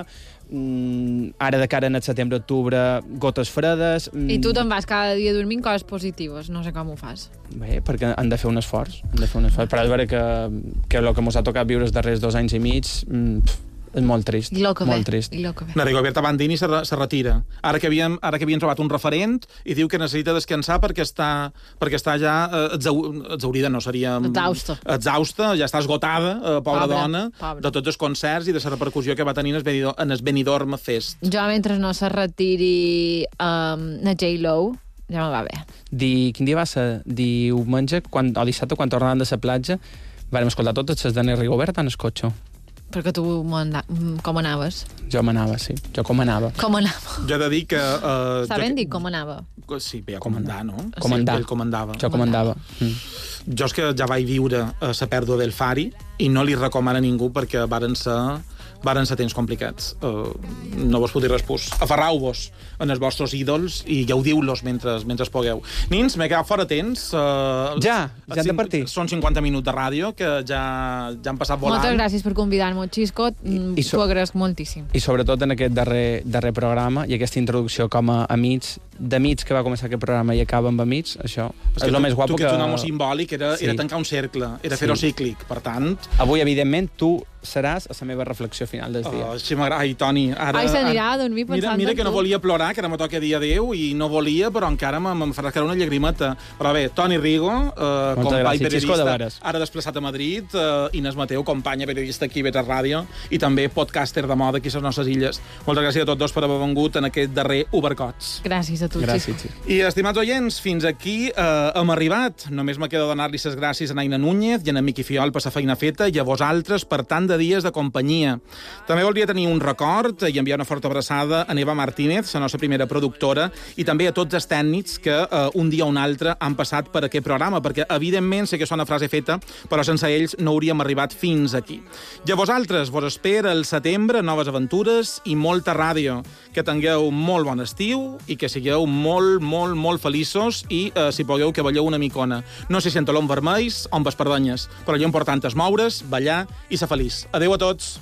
mm, ara de cara en el setembre-octubre, gotes fredes... Mm, I tu te'n vas cada dia dormint coses positives, no sé com ho fas. Bé, perquè han de fer un esforç. Han de fer un esforç. Però és vera que, que el que ens ha tocat viure els darrers dos anys i mig... Mm, pff, és molt trist. I lo que molt ve. trist. I lo que ve. La Rigoberta Bandini se, se retira. Ara que, havíem, ara que havien trobat un referent i diu que necessita descansar perquè està, perquè està ja eh, exau, exaurida, no seria... Exhausta. Exhausta, ja està esgotada, eh, pobra Pobre, dona, pobre. de tots els concerts i de la repercussió que va tenir en el Benidorm, en el Benidorm Fest. Jo, mentre no se retiri um, na J-Lo, ja me va bé. Di, quin dia va ser? Diumenge, quan, o dissabte, quan tornàvem de la platja, vàrem escoltar totes les de Rigoberta en el cotxe. Perquè tu anda... com anaves? Jo m'anava, sí. Jo com anava. Com anava? Jo he de dir que... Uh, Està ben jo... dit com anava? Sí, bé, comandar, no? Comandar. Sí, ell comandava. Jo comandava. Mm. Jo és que ja vaig viure a la pèrdua del Fari i no li recomano a ningú perquè varen ser, varen ser temps complicats. Uh, no vos podré respús. Aferrau-vos en els vostres ídols i gaudiu-los mentre, mentre pugueu. Nins, m'he quedat fora temps. Uh, ja, ja hem de partir. Són cinquanta minuts de ràdio que ja, ja han passat volant. Moltes gràcies per convidar-me, Xisco. I, i so... T'ho agraesc moltíssim. I sobretot en aquest darrer, darrer programa i aquesta introducció com a amics, d'amics que va començar aquest programa i acaba amb amics, això és, és el més guapo tu, que... Tu que ets un home simbòlic, era, sí. era tancar un cercle, era sí. fer-ho cíclic, per tant... Avui, evidentment, tu seràs a la meva reflexió final del dia. Oh, sí, m'agrada. Ai, Toni, ara... Ai, s'anirà a dormir pensant mira, mira que en tu. no volia plorar, que ara me toca dir adéu, i no volia, però encara me'n farà caure una llagrimeta. Però bé, Toni Rigo, eh, company periodista, ara desplaçat a Madrid, eh, Inés Mateu, companya periodista aquí a Vetres Ràdio, i també podcaster de moda aquí a les nostres illes. Moltes gràcies a tots dos per haver vengut en aquest darrer Ubercots. Gràcies a tu, gràcies, Xisco. I, estimats oients, fins aquí eh, hem arribat. Només me queda donar-li les gràcies a Naina Núñez i a Miqui Fiol per la feina feta i a vosaltres per tant de dies de companyia. També volia tenir un record i enviar una forta abraçada a Neva Martínez, la nostra primera productora, i també a tots els tècnics que eh, un dia o un altre han passat per aquest programa, perquè evidentment sé que és una frase feta, però sense ells no hauríem arribat fins aquí. I a vosaltres vos espera el setembre, noves aventures i molta ràdio. Que tingueu molt bon estiu i que sigueu molt, molt, molt feliços i, eh, si podeu, que balleu una micona. No sé si en talons vermells o amb espardanyes, però allò important és moure's, ballar i ser feliç. Adéu a tots.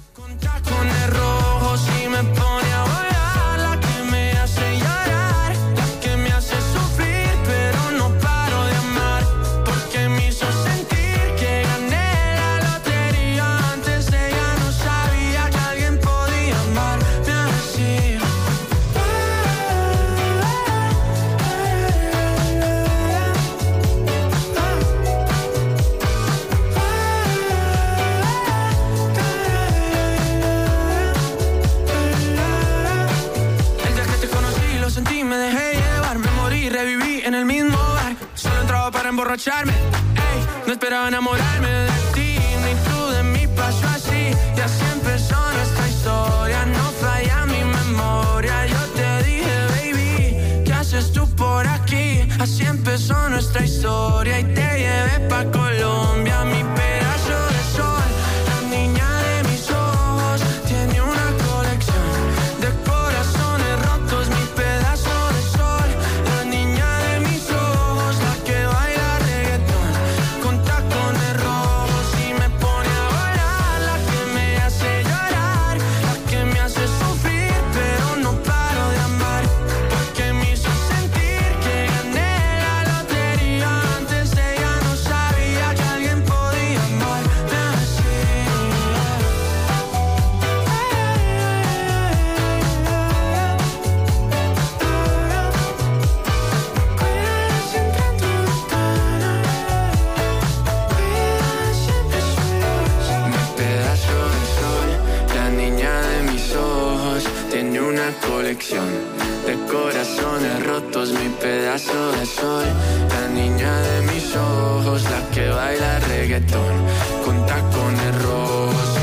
emborracharme. Ey, no esperaba enamorarme de ti, ni tú de mí pasó así. Y así empezó nuestra historia, no falla mi memoria. Yo te dije, baby, ¿qué haces tú por aquí? Así empezó nuestra historia y te llevé pa' Colombia, mi pedazo de sol. La niña de mis ojos tiene una colección de corazones rotos, mi pedazo de sol. La niña de mis ojos, la que baila reggaetón con tacones rojos y me pone a bailar, la que me hace llorar, la que me hace sufrir, pero no paro de amar, porque me hizo sentir que gané la lotería. Antes ella no sabía que alguien podía amarme así. Mi pedazo de sol, la niña de mis ojos, tiene una colección de corazones rotos, mi pedazo de sol. La niña de mis ojos, la que baila reggaetón con tacones rojos